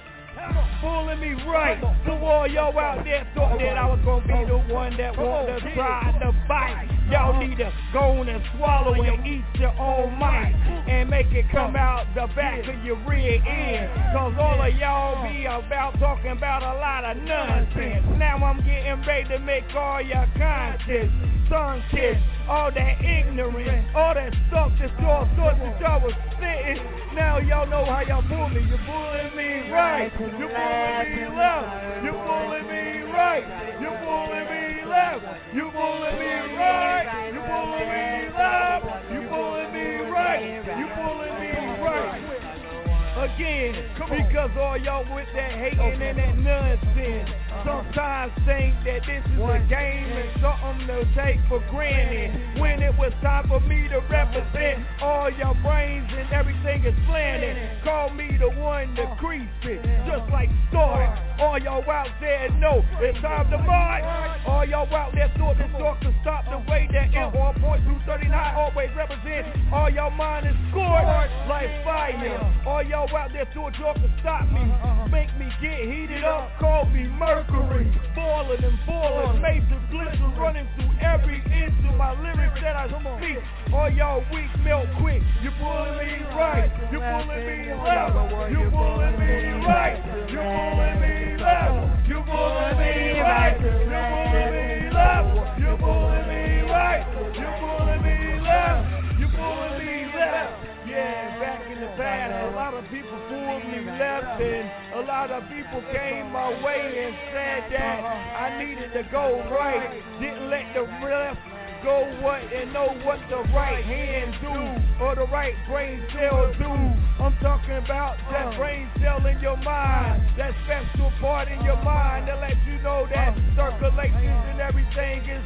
Pulling me right. So all y'all out there thought that I was gonna be the one that want to try to bite. Y'all need to go on and swallow and eat your own mic and make it come out the back of your rear end. Cause all of y'all be about talking about a lot of nonsense. Now I'm getting ready to make all your conscious sun kiss, all that ignorance, all that stuff that y'all thought that y'all was spitting. Now y'all know how y'all pull me. You're pulling me right. You're pulling me left. You're pulling me right. You're pulling me left. You're pulling me right. You're pulling me left. You're pulling me right. You're pulling me right. Again, because all y'all with that hating and that nonsense sometimes think that this is a game and something to take for granted. When it was time for me to represent, all your brains and everything is planted. Call me the one to crease it, just like start. All y'all out there know it's time to march. All y'all out there thought this talk to stop the way that M one point two thirty-nine always represent. All y'all mind is scorched like fire. All y'all out there thought y'all could stop me, make me get heated up, call me mercury, boiling and boiling, major blizzard running through every inch of my lyrics that I speak. All y'all weak, melt quick. You're pulling me right, you're pulling me left, you're pulling me right, you're pulling me left, you're pulling me right, you're pulling me left, you're pulling me right, you're pulling me left, you're pulling me left. Yeah, back in the past, a lot of people pulled me left, and a lot of people came my way and said that I needed to go right. Didn't let the left go what and know what the right hand do or the right brain cell do. I'm talking about that brain cell in your mind, that special part in your mind that lets you know that circulations and everything is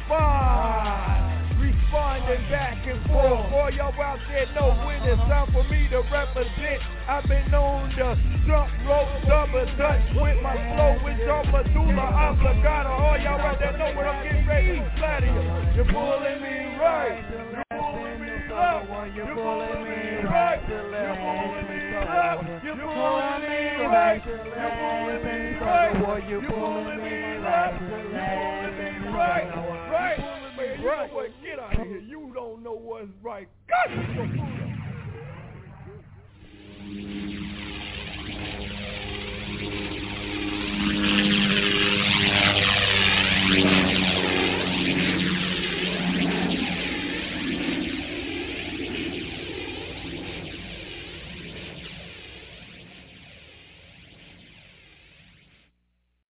respond. Responding back and forth. All y'all out there know when it's time for me to represent. I've been known to jump rope, double dutch with my flow, with your medulla oblongata. All y'all out there know when I'm getting ready to splatter you. You're pulling me right. You're pulling me up. You're pulling me right. You're pulling me up. You're pulling me right. You're pulling me right. You're pulling me right. You're pulling me right. Right. You know what? Get out of here. You don't know what's right. God,